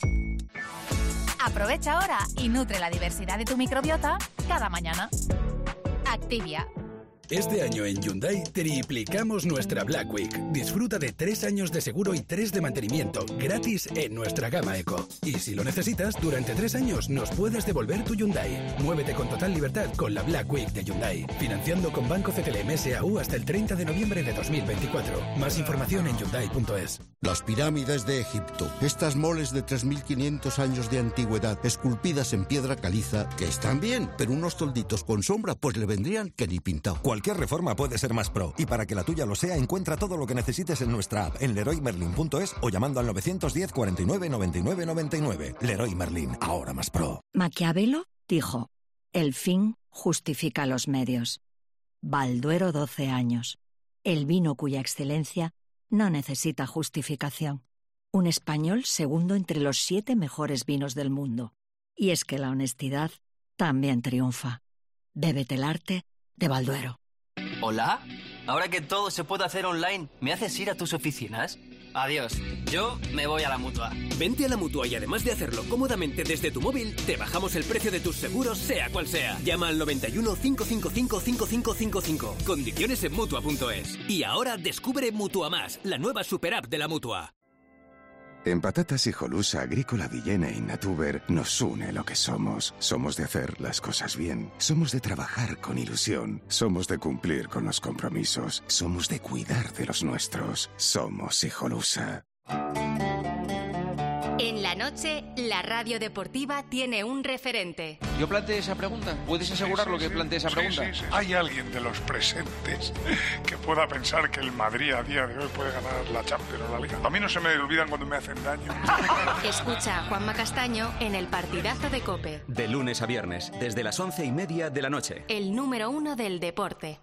Aprovecha ahora y nutre la diversidad de tu microbiota cada mañana. Activia. Este año en Hyundai triplicamos nuestra Black Week. Disfruta de tres años de seguro y tres de mantenimiento gratis en nuestra gama Eco. Y si lo necesitas, durante tres años nos puedes devolver tu Hyundai. Muévete con total libertad con la Black Week de Hyundai. Financiando con Banco C T L M S A U hasta el treinta de noviembre de dos mil veinticuatro. Más información en hyundai punto es. Las pirámides de Egipto. Estas moles de tres mil quinientos años de antigüedad, esculpidas en piedra caliza, que están bien, pero unos tolditos con sombra pues le vendrían que ni pintado. Cualquier reforma puede ser más pro, y para que la tuya lo sea, encuentra todo lo que necesites en nuestra app en leroy merlin punto es o llamando al novecientos diez, cuarenta y nueve, noventa y nueve, noventa y nueve. Leroy Merlin, ahora más pro. Maquiavelo dijo: el fin justifica los medios. Balduero, doce años. El vino cuya excelencia no necesita justificación. Un español segundo entre los siete mejores vinos del mundo. Y es que la honestidad también triunfa. Bébete el arte de Balduero. ¿Hola? Ahora que todo se puede hacer online, ¿me haces ir a tus oficinas? Adiós, yo me voy a la Mutua. Vente a la Mutua y además de hacerlo cómodamente desde tu móvil, te bajamos el precio de tus seguros sea cual sea. Llama al noventa y uno, cinco cinco cinco, cinco cinco cinco cinco. Condiciones en Mutua punto es. Y ahora descubre Mutua Más, la nueva super app de la Mutua. En Patatas Hijolusa, Agrícola Villena y Natuber nos une lo que somos. Somos de hacer las cosas bien. Somos de trabajar con ilusión. Somos de cumplir con los compromisos. Somos de cuidar de los nuestros. Somos Hijolusa. En la noche, la radio deportiva tiene un referente. Yo planteé esa pregunta. ¿Puedes asegurar sí, sí, lo que sí. planteé esa Sí, pregunta? sí, sí. ¿Hay alguien de los presentes que pueda pensar que el Madrid a día de hoy puede ganar la Champions o la Liga? A mí no se me olvidan cuando me hacen daño. Escucha a Juanma Castaño en el partidazo de COPE. De lunes a viernes, desde las once y media de la noche. El número uno del deporte.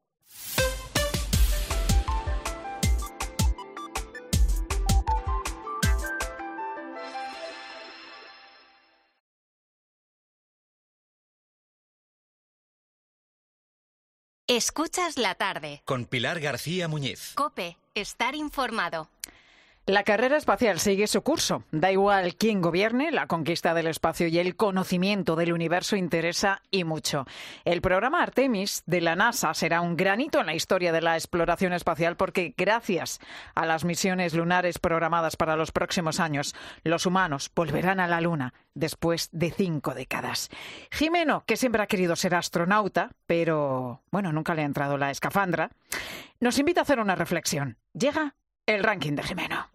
Escuchas la tarde. Con Pilar García Muñiz. COPE, estar informado. La carrera espacial sigue su curso. Da igual quién gobierne, la conquista del espacio y el conocimiento del universo interesa y mucho. El programa Artemis de la NASA será un gran hito en la historia de la exploración espacial porque gracias a las misiones lunares programadas para los próximos años, los humanos volverán a la Luna después de cinco décadas. Jimeno, que siempre ha querido ser astronauta, pero bueno, nunca le ha entrado la escafandra, nos invita a hacer una reflexión. Llega el ranking de Jimeno.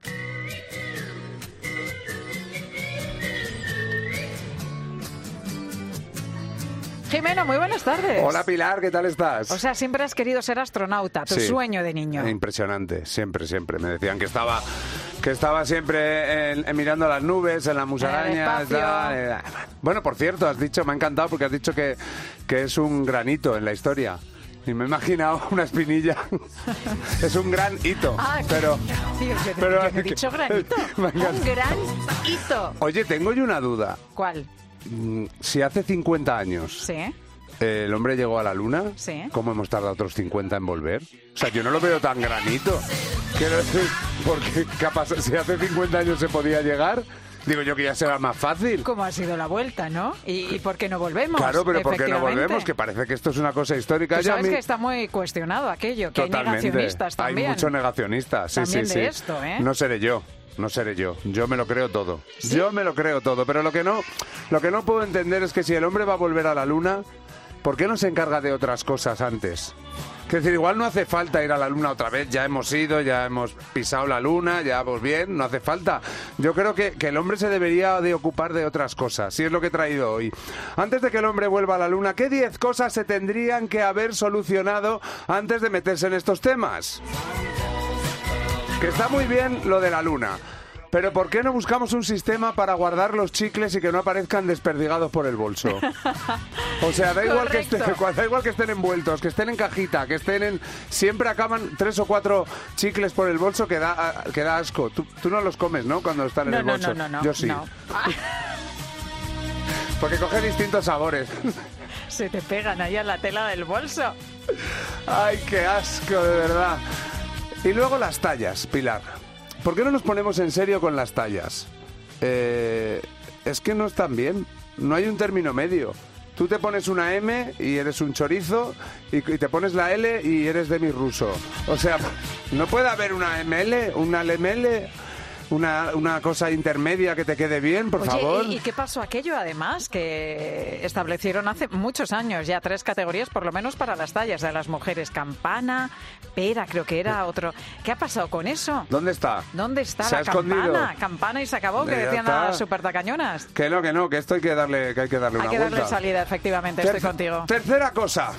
Jimeno, muy buenas tardes. Hola Pilar, ¿qué tal estás? O sea, siempre has querido ser astronauta, tu Sí. sueño de niño. Impresionante, siempre, siempre. Me decían que estaba que estaba siempre en- en mirando las nubes, en las musarañas. espacio. tal, eh, Bueno, por cierto, has dicho, me ha encantado porque has dicho que, que es un granito en la historia. Y me he imaginado una espinilla. Es un gran hito. Ah, pero, tío, yo, pero- yo no he dicho granito. Me ha Un encantado. gran hito. Oye, tengo yo una duda. ¿Cuál? Mm, Si hace cincuenta años Sí. eh, el hombre llegó a la luna, Sí. ¿cómo hemos tardado otros cincuenta en volver? O sea, yo no lo veo tan granito. Quiero decir, porque capaz, si hace cincuenta años se podía llegar, digo yo que ya será más fácil. ¿Cómo ha sido la vuelta, no? ¿Y, y por qué no volvemos? Claro, pero ¿por qué no Efectivamente. volvemos? Que parece que esto es una cosa histórica. Tú Ya a sabes mí- que está muy cuestionado aquello, que hay Totalmente. negacionistas también. Hay muchos negacionistas, sí, También sí, de sí. esto, ¿eh? No seré yo. No seré yo, yo me lo creo todo. Yo me lo creo todo, pero lo que no lo que no puedo entender es que si el hombre va a volver a la luna, ¿por qué no se encarga de otras cosas antes? Es decir, igual no hace falta ir a la luna otra vez, ya hemos ido, ya hemos pisado la luna, ya vamos bien, no hace falta. Yo creo que, que el hombre se debería de ocupar de otras cosas, si es lo que he traído hoy. Antes de que el hombre vuelva a la luna, ¿qué diez cosas se tendrían que haber solucionado antes de meterse en estos temas? Que está muy bien lo de la luna, pero ¿por qué no buscamos un sistema para guardar los chicles y que no aparezcan desperdigados por el bolso? O sea, da igual, que estén, da igual que estén envueltos, que estén en cajita, que estén en... Siempre acaban tres o cuatro chicles por el bolso que da, que da asco. Tú, tú no los comes, ¿no? Cuando están en No, el no, bolso. no, no, no, Yo sí. no. Porque coge distintos sabores. Se te pegan ahí a la tela del bolso. Ay, qué asco, de verdad. Y luego las tallas, Pilar. ¿Por qué no nos ponemos en serio con las tallas? Eh, es que no están bien. No hay un término medio. Tú te pones una M y eres un chorizo y, y te pones la L y eres demi ruso. O sea, no puede haber una M L, una L M L, una, una cosa intermedia que te quede bien, por Oye, favor. ¿y, y qué pasó aquello además? Que establecieron hace muchos años ya tres categorías, por lo menos para las tallas de las mujeres. Campana, pera, creo que era otro. ¿Qué ha pasado con eso? ¿Dónde está? ¿Dónde está Se ha la campana? escondido. Campana y se acabó, que Ya decían está. las supertacañonas. Que no, que no, que esto hay que darle, que hay que darle Hay una que darle vuelta. salida, efectivamente, estoy Terce- contigo. Tercera cosa.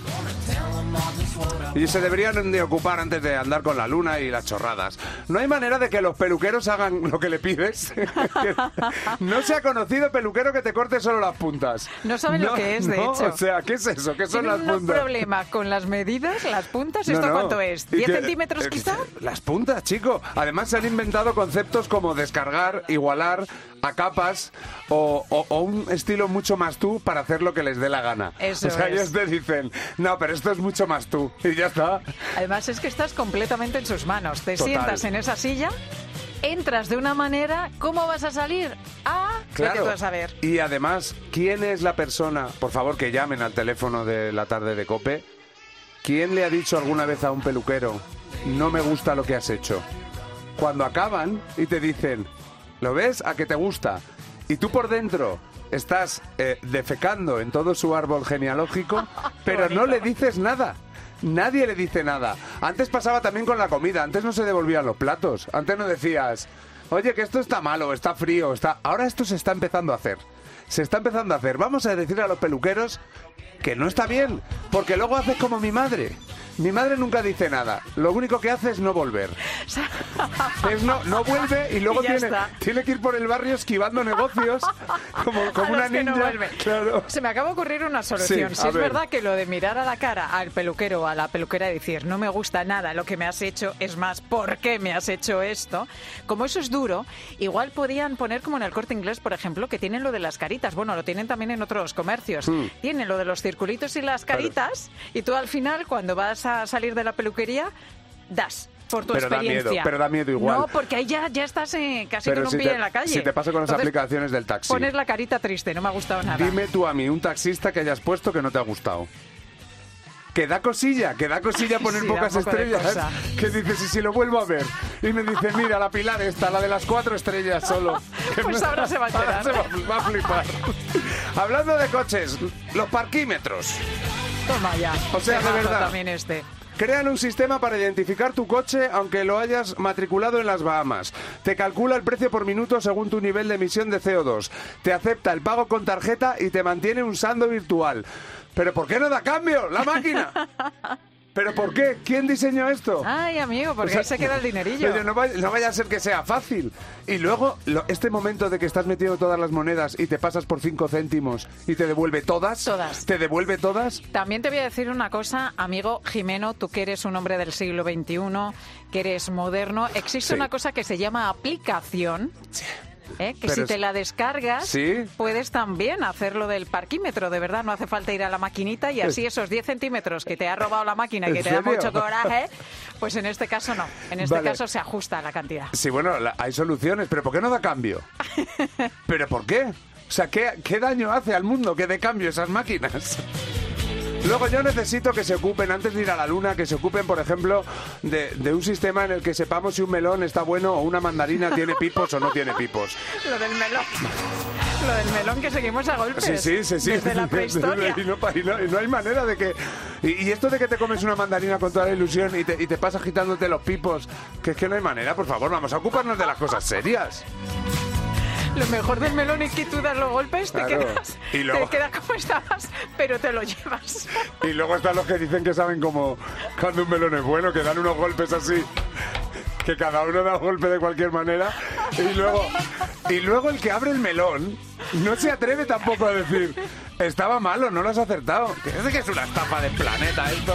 Y se deberían de ocupar antes de andar con la luna y las chorradas. No hay manera de que los peluqueros hagan lo que le pides. No se ha conocido peluquero que te corte solo las puntas. No saben lo que es, de no, hecho. O sea, ¿qué es eso? ¿Qué son ¿Tienen las un puntas? problema con las medidas, las puntas? No, ¿Esto no. cuánto es? Y ¿diez que- centímetros eh, quizá? Las puntas, chico. Además se han inventado conceptos como descargar, igualar, a capas o, o- o un estilo mucho más tú para hacer lo que les dé la gana. Eso o sea, es. ellos te dicen, no, pero esto es mucho más tú. Y ya está. Además es que estás completamente en sus manos. Te Total. sientas en esa silla, entras de una manera, ¿cómo vas a salir? Ah, lo que tú vas a ver. Y además, ¿quién es la persona? Por favor, que llamen al teléfono de la tarde de COPE. ¿Quién le ha dicho alguna vez a un peluquero, no me gusta lo que has hecho? Cuando acaban y te dicen, ¿lo ves? ¿A que te gusta? Y tú por dentro estás eh, defecando en todo su árbol genealógico, pero no le dices nada. Nadie le dice nada. Antes pasaba también con la comida. Antes no se devolvían los platos. Antes no decías, Oye, que esto está malo, está frío, está... Ahora esto se está empezando a hacer. Se está empezando a hacer. Vamos a decir a los peluqueros que no está bien, porque luego haces como mi madre. Mi madre nunca dice nada. Lo único que hace es no volver. Es no, no vuelve y luego y tiene, tiene que ir por el barrio esquivando negocios como, como una ninja. No claro. Se me acaba de ocurrir una solución. Sí, si es ver. verdad que lo de mirar a la cara al peluquero o a la peluquera y decir no me gusta nada lo que me has hecho, es más, ¿por qué me has hecho esto? Como eso es duro, igual podían poner como en el Corte Inglés, por ejemplo, que tienen lo de las caritas. Bueno, lo tienen también en otros comercios. Mm. Tienen lo de los circulitos y las caritas, pero... y tú al final, cuando vas a salir de la peluquería, das por tu pero experiencia. Da miedo, pero da miedo igual. No, porque ahí ya, ya estás eh, casi pero con un si pie te, en la calle. Si te pasa con las Entonces, aplicaciones del taxi. Pones la carita triste, no me ha gustado nada. Dime tú a mí un taxista que hayas puesto que no te ha gustado. Que da cosilla, que da cosilla poner sí, pocas estrellas. Que dices, y si lo vuelvo a ver. Y me dice, mira, la Pilar esta, la de las cuatro estrellas solo. Pues ahora se va a enterar. Se va, va a flipar. Hablando de coches, los parquímetros. Toma ya. O sea, de verdad. También este. Crean un sistema para identificar tu coche aunque lo hayas matriculado en las Bahamas. Te calcula el precio por minuto según tu nivel de emisión de C O dos. Te acepta el pago con tarjeta y te mantiene usando virtual. ¿Pero por qué no da cambio la máquina? ¿Pero por qué? ¿Quién diseñó esto? Ay, amigo, porque o sea, ahí se queda el dinerillo. Oye, no, vaya, no vaya a ser que sea fácil. Y luego, lo, este momento de que estás metiendo todas las monedas y te pasas por cinco céntimos y te devuelve todas. Todas. ¿Te devuelve todas? También te voy a decir una cosa, amigo Jimeno, tú que eres un hombre del siglo veintiuno, que eres moderno, existe sí. una cosa que se llama aplicación. Sí. ¿Eh? Que Pero si te la descargas, ¿sí? puedes también hacerlo del parquímetro, de verdad, no hace falta ir a la maquinita y así esos diez centímetros que te ha robado la máquina y que te da mucho coraje, pues en este caso no, en este vale. caso se ajusta la cantidad. Sí, bueno, la, hay soluciones, pero ¿por qué no da cambio? ¿Pero por qué? O sea, ¿qué, qué daño hace al mundo que dé cambio esas máquinas? Luego yo necesito que se ocupen, antes de ir a la luna, que se ocupen, por ejemplo, de, de un sistema en el que sepamos si un melón está bueno o una mandarina tiene pipos o no tiene pipos. Lo del melón. Lo del melón que seguimos a golpes. Sí, sí, sí. sí. Desde la prehistoria. Y no, y, no, y no hay manera de que... Y, y esto de que te comes una mandarina con toda la ilusión y te, y te pasas agitándote los pipos, que es que no hay manera, por favor, vamos a ocuparnos de las cosas serias. Lo mejor del melón es que tú das los golpes, te, claro. quedas, y luego... te quedas como estabas, pero te lo llevas. Y luego están los que dicen que saben como cuando un melón es bueno, que dan unos golpes así, que cada uno da un golpe de cualquier manera. Y luego, y luego el que abre el melón no se atreve tampoco a decir, estaba malo, no lo has acertado. Que es que es una estafa del planeta esto.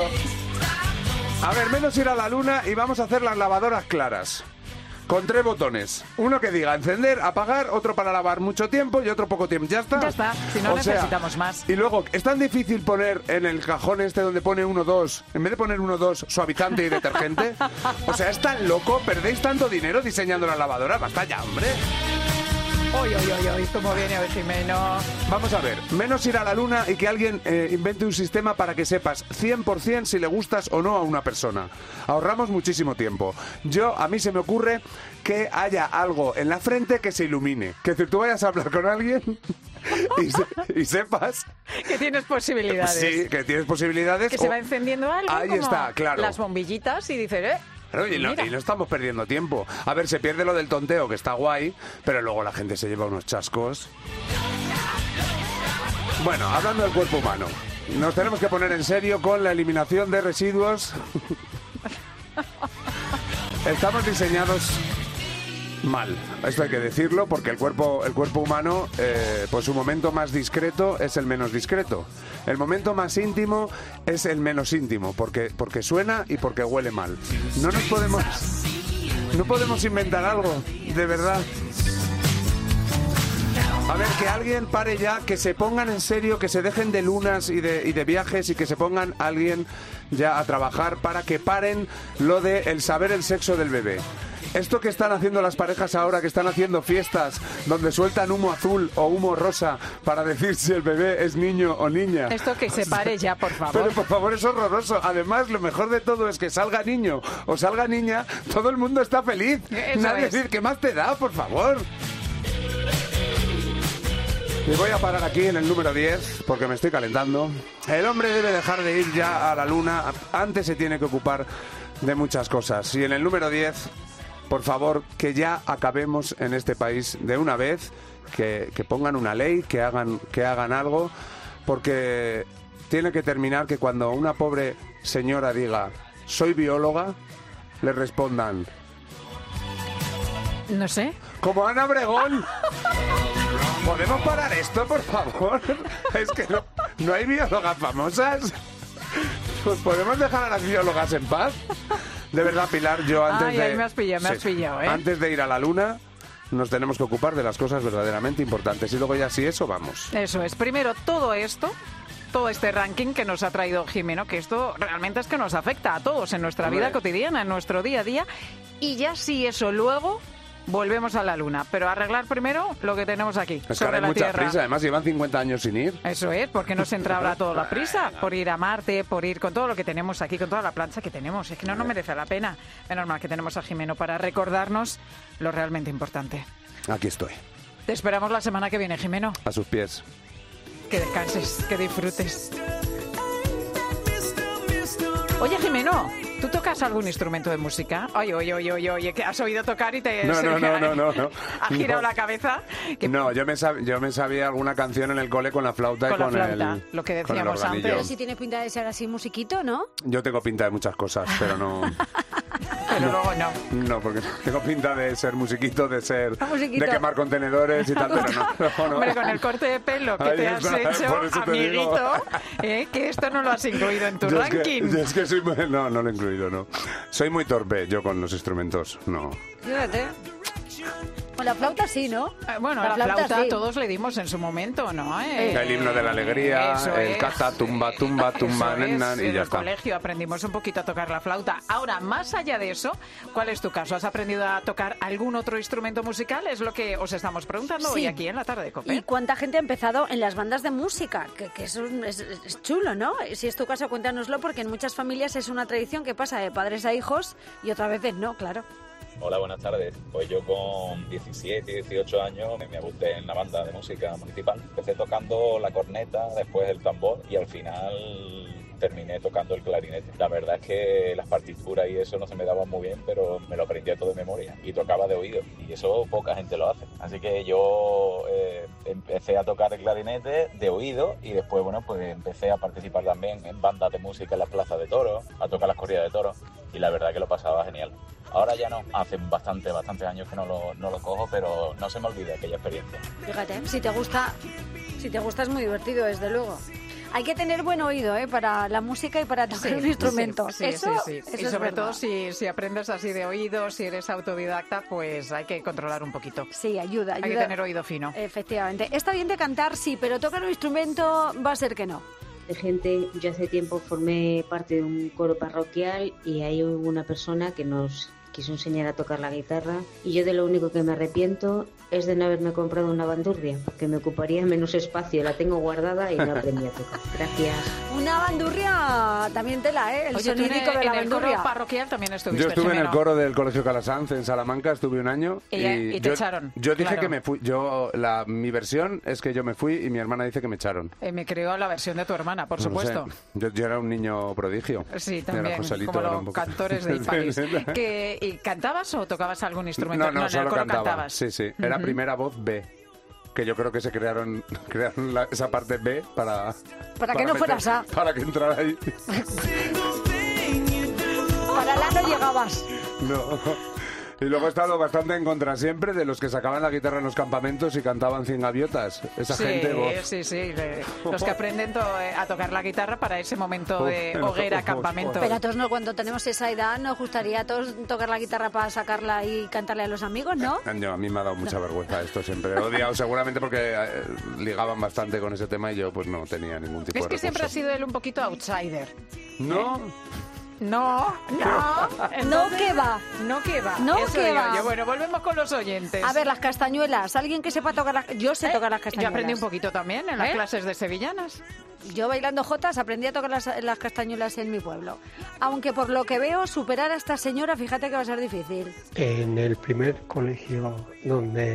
A ver, menos ir a la luna y vamos a hacer las lavadoras claras. Con tres botones. Uno que diga encender, apagar, otro para lavar mucho tiempo y otro poco tiempo. Ya está. Ya está, si no o necesitamos sea, más. Y luego, es tan difícil poner en el cajón este donde pone uno dos, en vez de poner uno dos, suavizante y detergente. O sea, es tan loco, perdéis tanto dinero diseñando la lavadora. Basta ya, hombre. Uy, uy, uy, uy, cómo viene hoy Jimeno. Vamos a ver, menos ir a la luna y que alguien eh, invente un sistema para que sepas cien por ciento si le gustas o no a una persona. Ahorramos muchísimo tiempo. Yo, a mí se me ocurre que haya algo en la frente que se ilumine. Que tú vayas a hablar con alguien y, se, y sepas... Que tienes posibilidades. Sí, que tienes posibilidades. Que o... se va encendiendo algo. Ahí como está, claro. Las bombillitas y dices, eh... Y no, y no estamos perdiendo tiempo. A ver, se pierde lo del tonteo, que está guay, pero luego la gente se lleva unos chascos. Bueno, hablando del cuerpo humano, nos tenemos que poner en serio con la eliminación de residuos. Estamos diseñados mal, esto hay que decirlo, porque el cuerpo, el cuerpo humano, eh, pues su momento más discreto es el menos discreto. El momento más íntimo es el menos íntimo, porque, porque suena y porque huele mal. No nos podemos... No podemos inventar algo, de verdad. A ver, que alguien pare ya, que se pongan en serio, que se dejen de lunas y de, y de viajes y que se pongan alguien ya a trabajar para que paren lo de el saber el sexo del bebé. Esto que están haciendo las parejas ahora, que están haciendo fiestas donde sueltan humo azul o humo rosa para decir si el bebé es niño o niña. Esto que se pare ya, por favor. Pero por favor, es horroroso. Además, lo mejor de todo es que salga niño o salga niña, todo el mundo está feliz. Eso Nadie es. dice, ¿qué más te da, por favor? Y voy a parar aquí en el número diez, porque me estoy calentando. El hombre debe dejar de ir ya a la luna. Antes se tiene que ocupar de muchas cosas. Y en el número diez por favor, que ya acabemos en este país de una vez, que, que pongan una ley, que hagan, que hagan algo, porque tiene que terminar que cuando una pobre señora diga soy bióloga, le respondan... No sé. Como Ana Obregón. ¿Podemos parar esto, por favor? Es que no, no hay biólogas famosas. Pues podemos dejar a las biólogas en paz. De verdad, Pilar, yo antes Ay, de... ahí me has pillado, me sí, has pillado, ¿eh? Antes de ir a la luna, nos tenemos que ocupar de las cosas verdaderamente importantes. Y luego ya si eso, vamos. Eso es. Primero, todo esto... todo este ranking que nos ha traído Jimeno, que esto realmente es que nos afecta a todos en nuestra vida cotidiana, en nuestro día a día, y ya si eso luego volvemos a la luna, pero arreglar primero lo que tenemos aquí, es que sobre ahora hay la mucha Tierra. prisa, además llevan cincuenta años sin ir. Eso es, porque nos entra ahora toda la prisa por ir a Marte, por ir con todo lo que tenemos aquí, con toda la plancha que tenemos, es que no nos merece la pena. Menos mal que tenemos a Jimeno para recordarnos lo realmente importante. Aquí estoy. Te esperamos la semana que viene, Jimeno. A sus pies. Que descanses, que disfrutes. Oye, Jimeno, ¿tú tocas algún instrumento de música? Oye, oye, oye, oye, oye, que has oído tocar y te... No, no, no, no, no, no. ¿Ha girado No. la cabeza? Que- No, yo me, sab- yo me sabía alguna canción en el cole con la flauta Con y la con flauta, el lo que con el decíamos organillo. antes. Pero si tienes pinta de ser así musiquito, ¿no? Yo tengo pinta de muchas cosas, pero no... Pero luego no. No, porque tengo pinta de ser musiquito, de ser... Musiquito. de quemar contenedores y tal, pero no. no, no. Hombre, con el corte de pelo que Ahí te has está, hecho, por eso te digo. amiguito, eh, que esto no lo has incluido en tu Yo es que- ranking. yo es que soy muy- no, no lo he incluido, no. Soy muy torpe yo con los instrumentos, no. Fíjate. Con la flauta sí, ¿no? Eh, Bueno, la, La flauta, flauta sí. todos le dimos en su momento, ¿no? Eh, El himno de la alegría, Eso el es. cata, tumba, tumba, tumba, Eso es, nenan, y en ya el está. colegio aprendimos un poquito a tocar la flauta. Ahora, más allá de eso, ¿cuál es tu caso? ¿Has aprendido a tocar algún otro instrumento musical? Es lo que os estamos preguntando Sí. hoy aquí en la tarde de COPE. ¿Y cuánta gente ha empezado en las bandas de música? Que, que es, un- es- es chulo, ¿no? Si es tu caso, cuéntanoslo, porque en muchas familias es una tradición que pasa de padres a hijos y otras veces no, claro. Hola, buenas tardes. Pues yo con diecisiete, dieciocho años me apunté en la banda de música municipal. Empecé tocando la corneta, después el tambor y al final terminé tocando el clarinete. La verdad es que las partituras y eso no se me daban muy bien, pero me lo aprendía todo de memoria y tocaba de oído. Y eso poca gente lo hace. Así que yo eh, empecé a tocar el clarinete de oído y después, bueno, pues empecé a participar también en bandas de música en las plazas de toros, a tocar las corridas de toros y la verdad que lo pasaba genial. Ahora ya no, hace bastante, bastantes años que no lo, no lo cojo, pero no se me olvida aquella experiencia. Fíjate, si te gusta, si te gusta es muy divertido, desde luego. Hay que tener buen oído, ¿eh? Para la música y para tocar Sí, un instrumento. Sí, sí, eso, sí, sí. eso Y es sobre verdad. todo si, si aprendes así de oído, si eres autodidacta, pues hay que controlar un poquito. Sí, ayuda, ayuda. Hay que tener oído fino. Efectivamente. Está bien de cantar, sí, pero tocar un instrumento va a ser que no. De gente, yo hace tiempo formé parte de un coro parroquial y hay una persona que nos quiso enseñar a tocar la guitarra y yo de lo único que me arrepiento es de no haberme comprado una bandurria, porque me ocuparía menos espacio, la tengo guardada y no aprendí a tocar. Gracias. Una bandurria también tela, ¿eh? El Oye, tú en, sonidico de la en el coro bandurria. parroquial también estuviste, Yo estuve en el Jimeno. coro del Colegio Calasanz en Salamanca, estuve un año Y- y, y te yo, echaron, yo dije claro. que me fui. Yo la mi versión es que yo me fui y mi hermana dice que me echaron. Eh, me creó la versión de tu hermana, por No lo sé. supuesto. Yo, yo era un niño prodigio. Sí, Era también, Joselito, como era los un poco- cantores de París. Sí, sí. Que, ¿Y cantabas o tocabas algún instrumento? No, no, en el solo coro cantaba. cantabas. Sí, sí. Era Ujú. primera voz B. Que yo creo que se crearon, crearon la- esa parte B para... Para que no meter- fueras A. Para que entrara ahí. Para la no llegabas. No. Y luego he estado bastante en contra siempre de los que sacaban la guitarra en los campamentos y cantaban Cien Gaviotas. Esa Sí, gente... voz. sí, sí. de- los que aprenden to- eh, a tocar la guitarra para ese momento de Oh, hoguera, oh, campamento. Pero a todos no, cuando tenemos esa edad nos gustaría a todos tocar la guitarra para sacarla y cantarle a los amigos, ¿no? Yo, a mí me ha dado mucha vergüenza esto siempre. He odiado seguramente porque eh, ligaban bastante con ese tema y yo pues no tenía ningún tipo Es de que siempre ha recurso. sido él un poquito outsider. No, No, no. No que va. No que va. No Eso que digo va. yo. Bueno, volvemos con los oyentes. A ver, las castañuelas. ¿Alguien que sepa tocar las... Yo sé Eh, tocar las Yo castañuelas. aprendí un poquito también en las ¿Eh? clases de sevillanas. Yo bailando jotas aprendí a tocar las, las castañuelas en mi pueblo. Aunque por lo que veo, superar a esta señora, fíjate que va a ser difícil. En el primer colegio donde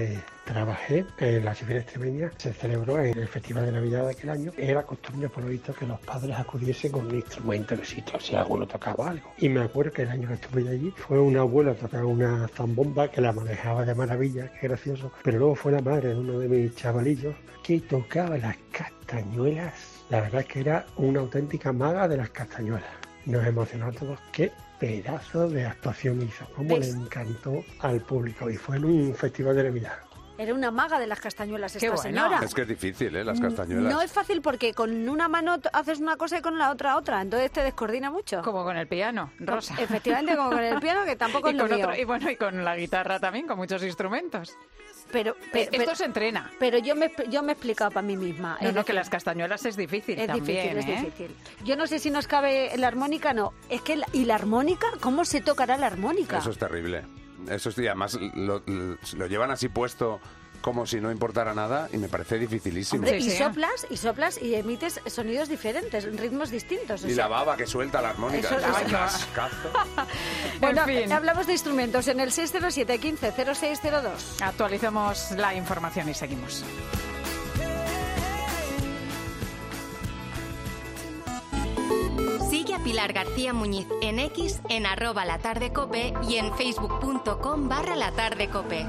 trabajé en la Sierra Extremeña, se celebró en el Festival de Navidad de aquel año. Era costumbre, por lo visto, que los padres acudiesen con un instrumento de sitio, si alguno tocaba algo. Y me acuerdo que el año que estuve allí fue una abuela a tocar una zambomba que la manejaba de maravilla, qué gracioso. Pero luego fue la madre de uno de mis chavalillos que tocaba las castañuelas. La verdad es que era una auténtica maga de las castañuelas. Nos emocionó a todos. Qué pedazo de actuación hizo, cómo le encantó al público. Y fue en un festival de Navidad. Era una maga de las castañuelas esta bueno. señora. Es que es difícil, ¿eh? Las castañuelas. No es fácil porque con una mano haces una cosa y con la otra otra, entonces te descoordina mucho. Como con el piano, Rosa. Efectivamente, como con el piano, que tampoco y es lo con mío. otro, y bueno, y con la guitarra también, con muchos instrumentos. Pero, pero esto pero, se entrena. Pero yo me, yo me he explicado para mí misma. No, es no, decir, que las castañuelas es difícil es también, difícil, ¿eh? es difícil. Yo no sé si nos cabe la armónica, no. Es que, la, ¿y la armónica? ¿Cómo se tocará la armónica? Eso es terrible. Eso sí, además lo, lo, lo llevan así puesto como si no importara nada y me parece dificilísimo. Hombre, y soplas, y soplas y emites sonidos diferentes, ritmos distintos. O y sea, la baba que suelta la armónica. Eso, es eso, un cascazo. Bueno, en fin. hablamos de instrumentos en el seis cero siete, quince, cero seis cero dos. Actualicemos la información y seguimos. Sigue a Pilar García Muñiz en X, en arroba latardecope y en facebook.com barra latardecope.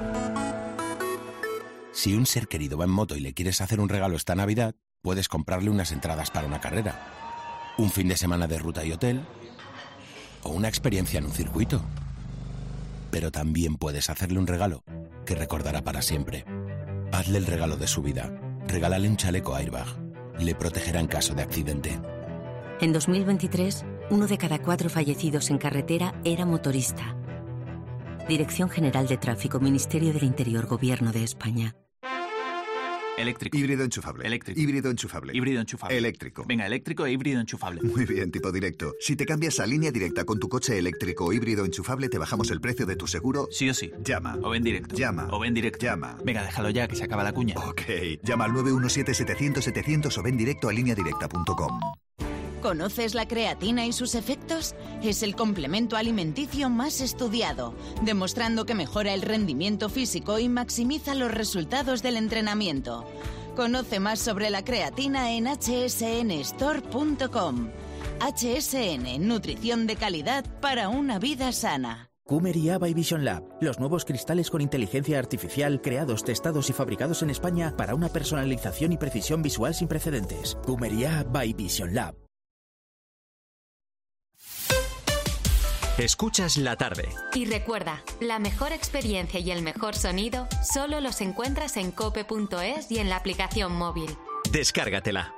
Si un ser querido va en moto y le quieres hacer un regalo esta Navidad, puedes comprarle unas entradas para una carrera, un fin de semana de ruta y hotel o una experiencia en un circuito. Pero también puedes hacerle un regalo que recordará para siempre. Hazle el regalo de su vida. Regálale un chaleco Airbag. Le protegerá en caso de accidente. En dos mil veintitrés, uno de cada cuatro fallecidos en carretera era motorista. Dirección General de Tráfico, Ministerio del Interior, Gobierno de España. Eléctrico. Híbrido enchufable. Eléctrico. Híbrido enchufable. Híbrido enchufable. Eléctrico. Venga, eléctrico e híbrido enchufable. Muy bien, tipo directo. Si te cambias a Línea Directa con tu coche eléctrico o híbrido enchufable, te bajamos el precio de tu seguro. Sí o sí. Llama. O ven directo. Llama. O ven directo. Llama. Venga, déjalo ya, que se acaba la cuña. Ok. Llama al nueve uno siete, setecientos, setecientos o ven directo a línea directa punto com. ¿Conoces la creatina y sus efectos? Es el complemento alimenticio más estudiado, demostrando que mejora el rendimiento físico y maximiza los resultados del entrenamiento. Conoce más sobre la creatina en hache ese ene store punto com. H S N, nutrición de calidad para una vida sana. Cumeria by Vision Lab, los nuevos cristales con inteligencia artificial creados, testados y fabricados en España para una personalización y precisión visual sin precedentes. Cumeria by Vision Lab. Escuchas la tarde. Y recuerda, la mejor experiencia y el mejor sonido solo los encuentras en cope punto es y en la aplicación móvil. Descárgatela.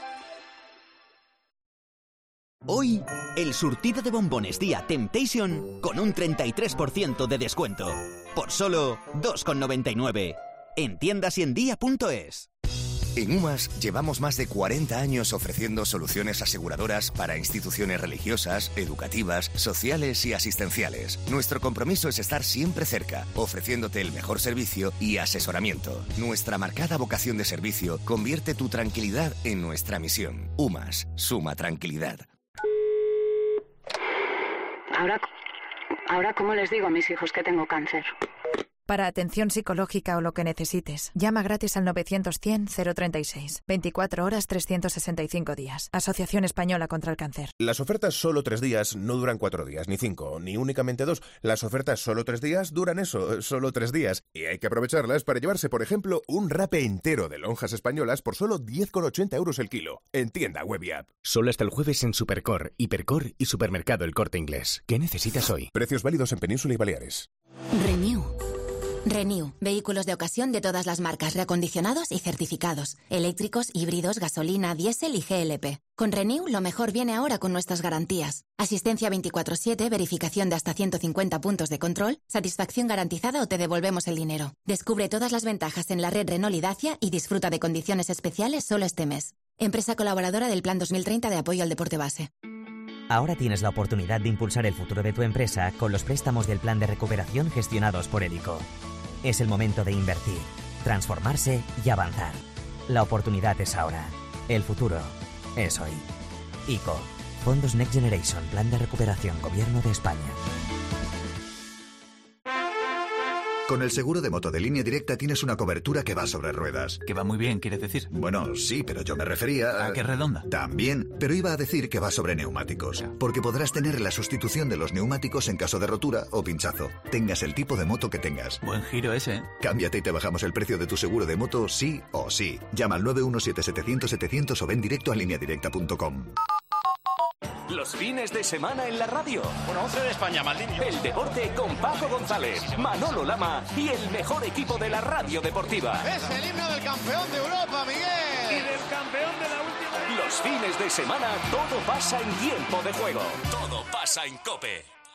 Hoy, el surtido de bombones día Temptation con un treinta y tres por ciento de descuento. Por solo dos con noventa y nueve. En tiendas y en día punto es. En UMAS llevamos más de cuarenta años ofreciendo soluciones aseguradoras para instituciones religiosas, educativas, sociales y asistenciales. Nuestro compromiso es estar siempre cerca, ofreciéndote el mejor servicio y asesoramiento. Nuestra marcada vocación de servicio convierte tu tranquilidad en nuestra misión. UMAS, suma tranquilidad. Ahora, ahora, ¿cómo les digo a mis hijos que tengo cáncer? Para atención psicológica o lo que necesites, llama gratis al novecientos cien cero treinta y seis. veinticuatro horas, trescientos sesenta y cinco días. Asociación Española contra el Cáncer. Las ofertas solo tres días no duran cuatro días, ni cinco, ni únicamente dos. Las ofertas solo tres días duran eso, solo tres días. Y hay que aprovecharlas para llevarse, por ejemplo, un rape entero de lonjas españolas por solo diez con ochenta euros el kilo. En tienda web y app. Solo hasta el jueves en Supercor, Hipercor y Supermercado El Corte Inglés. ¿Qué necesitas hoy? Precios válidos en Península y Baleares. Renew. Renew. Vehículos de ocasión de todas las marcas, reacondicionados y certificados. Eléctricos, híbridos, gasolina, diésel y G L P. Con Renew lo mejor viene ahora con nuestras garantías. Asistencia veinticuatro siete, verificación de hasta ciento cincuenta puntos de control, satisfacción garantizada o te devolvemos el dinero. Descubre todas las ventajas en la red Renault y Dacia y disfruta de condiciones especiales solo este mes. Empresa colaboradora del Plan dos mil treinta de apoyo al deporte base. Ahora tienes la oportunidad de impulsar el futuro de tu empresa con los préstamos del Plan de Recuperación gestionados por Elico. Es el momento de invertir, transformarse y avanzar. La oportunidad es ahora. El futuro es hoy. I C O. Fondos Next Generation. Plan de Recuperación. Gobierno de España. Con el seguro de moto de Línea Directa tienes una cobertura que va sobre ruedas. Que va muy bien, ¿quieres decir? Bueno, sí, pero yo me refería a... ¿A qué redonda? También, pero iba a decir que va sobre neumáticos. Porque podrás tener la sustitución de los neumáticos en caso de rotura o pinchazo. Tengas el tipo de moto que tengas. Buen giro ese. Cámbiate y te bajamos el precio de tu seguro de moto sí o sí. Llama al nueve uno siete setecientos setecientos o ven directo a línea directa punto com. Los fines de semana en la radio. Bueno, once de España, Maldini. El deporte con Paco González, Manolo Lama y el mejor equipo de la radio deportiva. Es el himno del campeón de Europa, Miguel. Y del campeón de la última. Los fines de semana todo pasa en tiempo de juego. Todo pasa en COPE.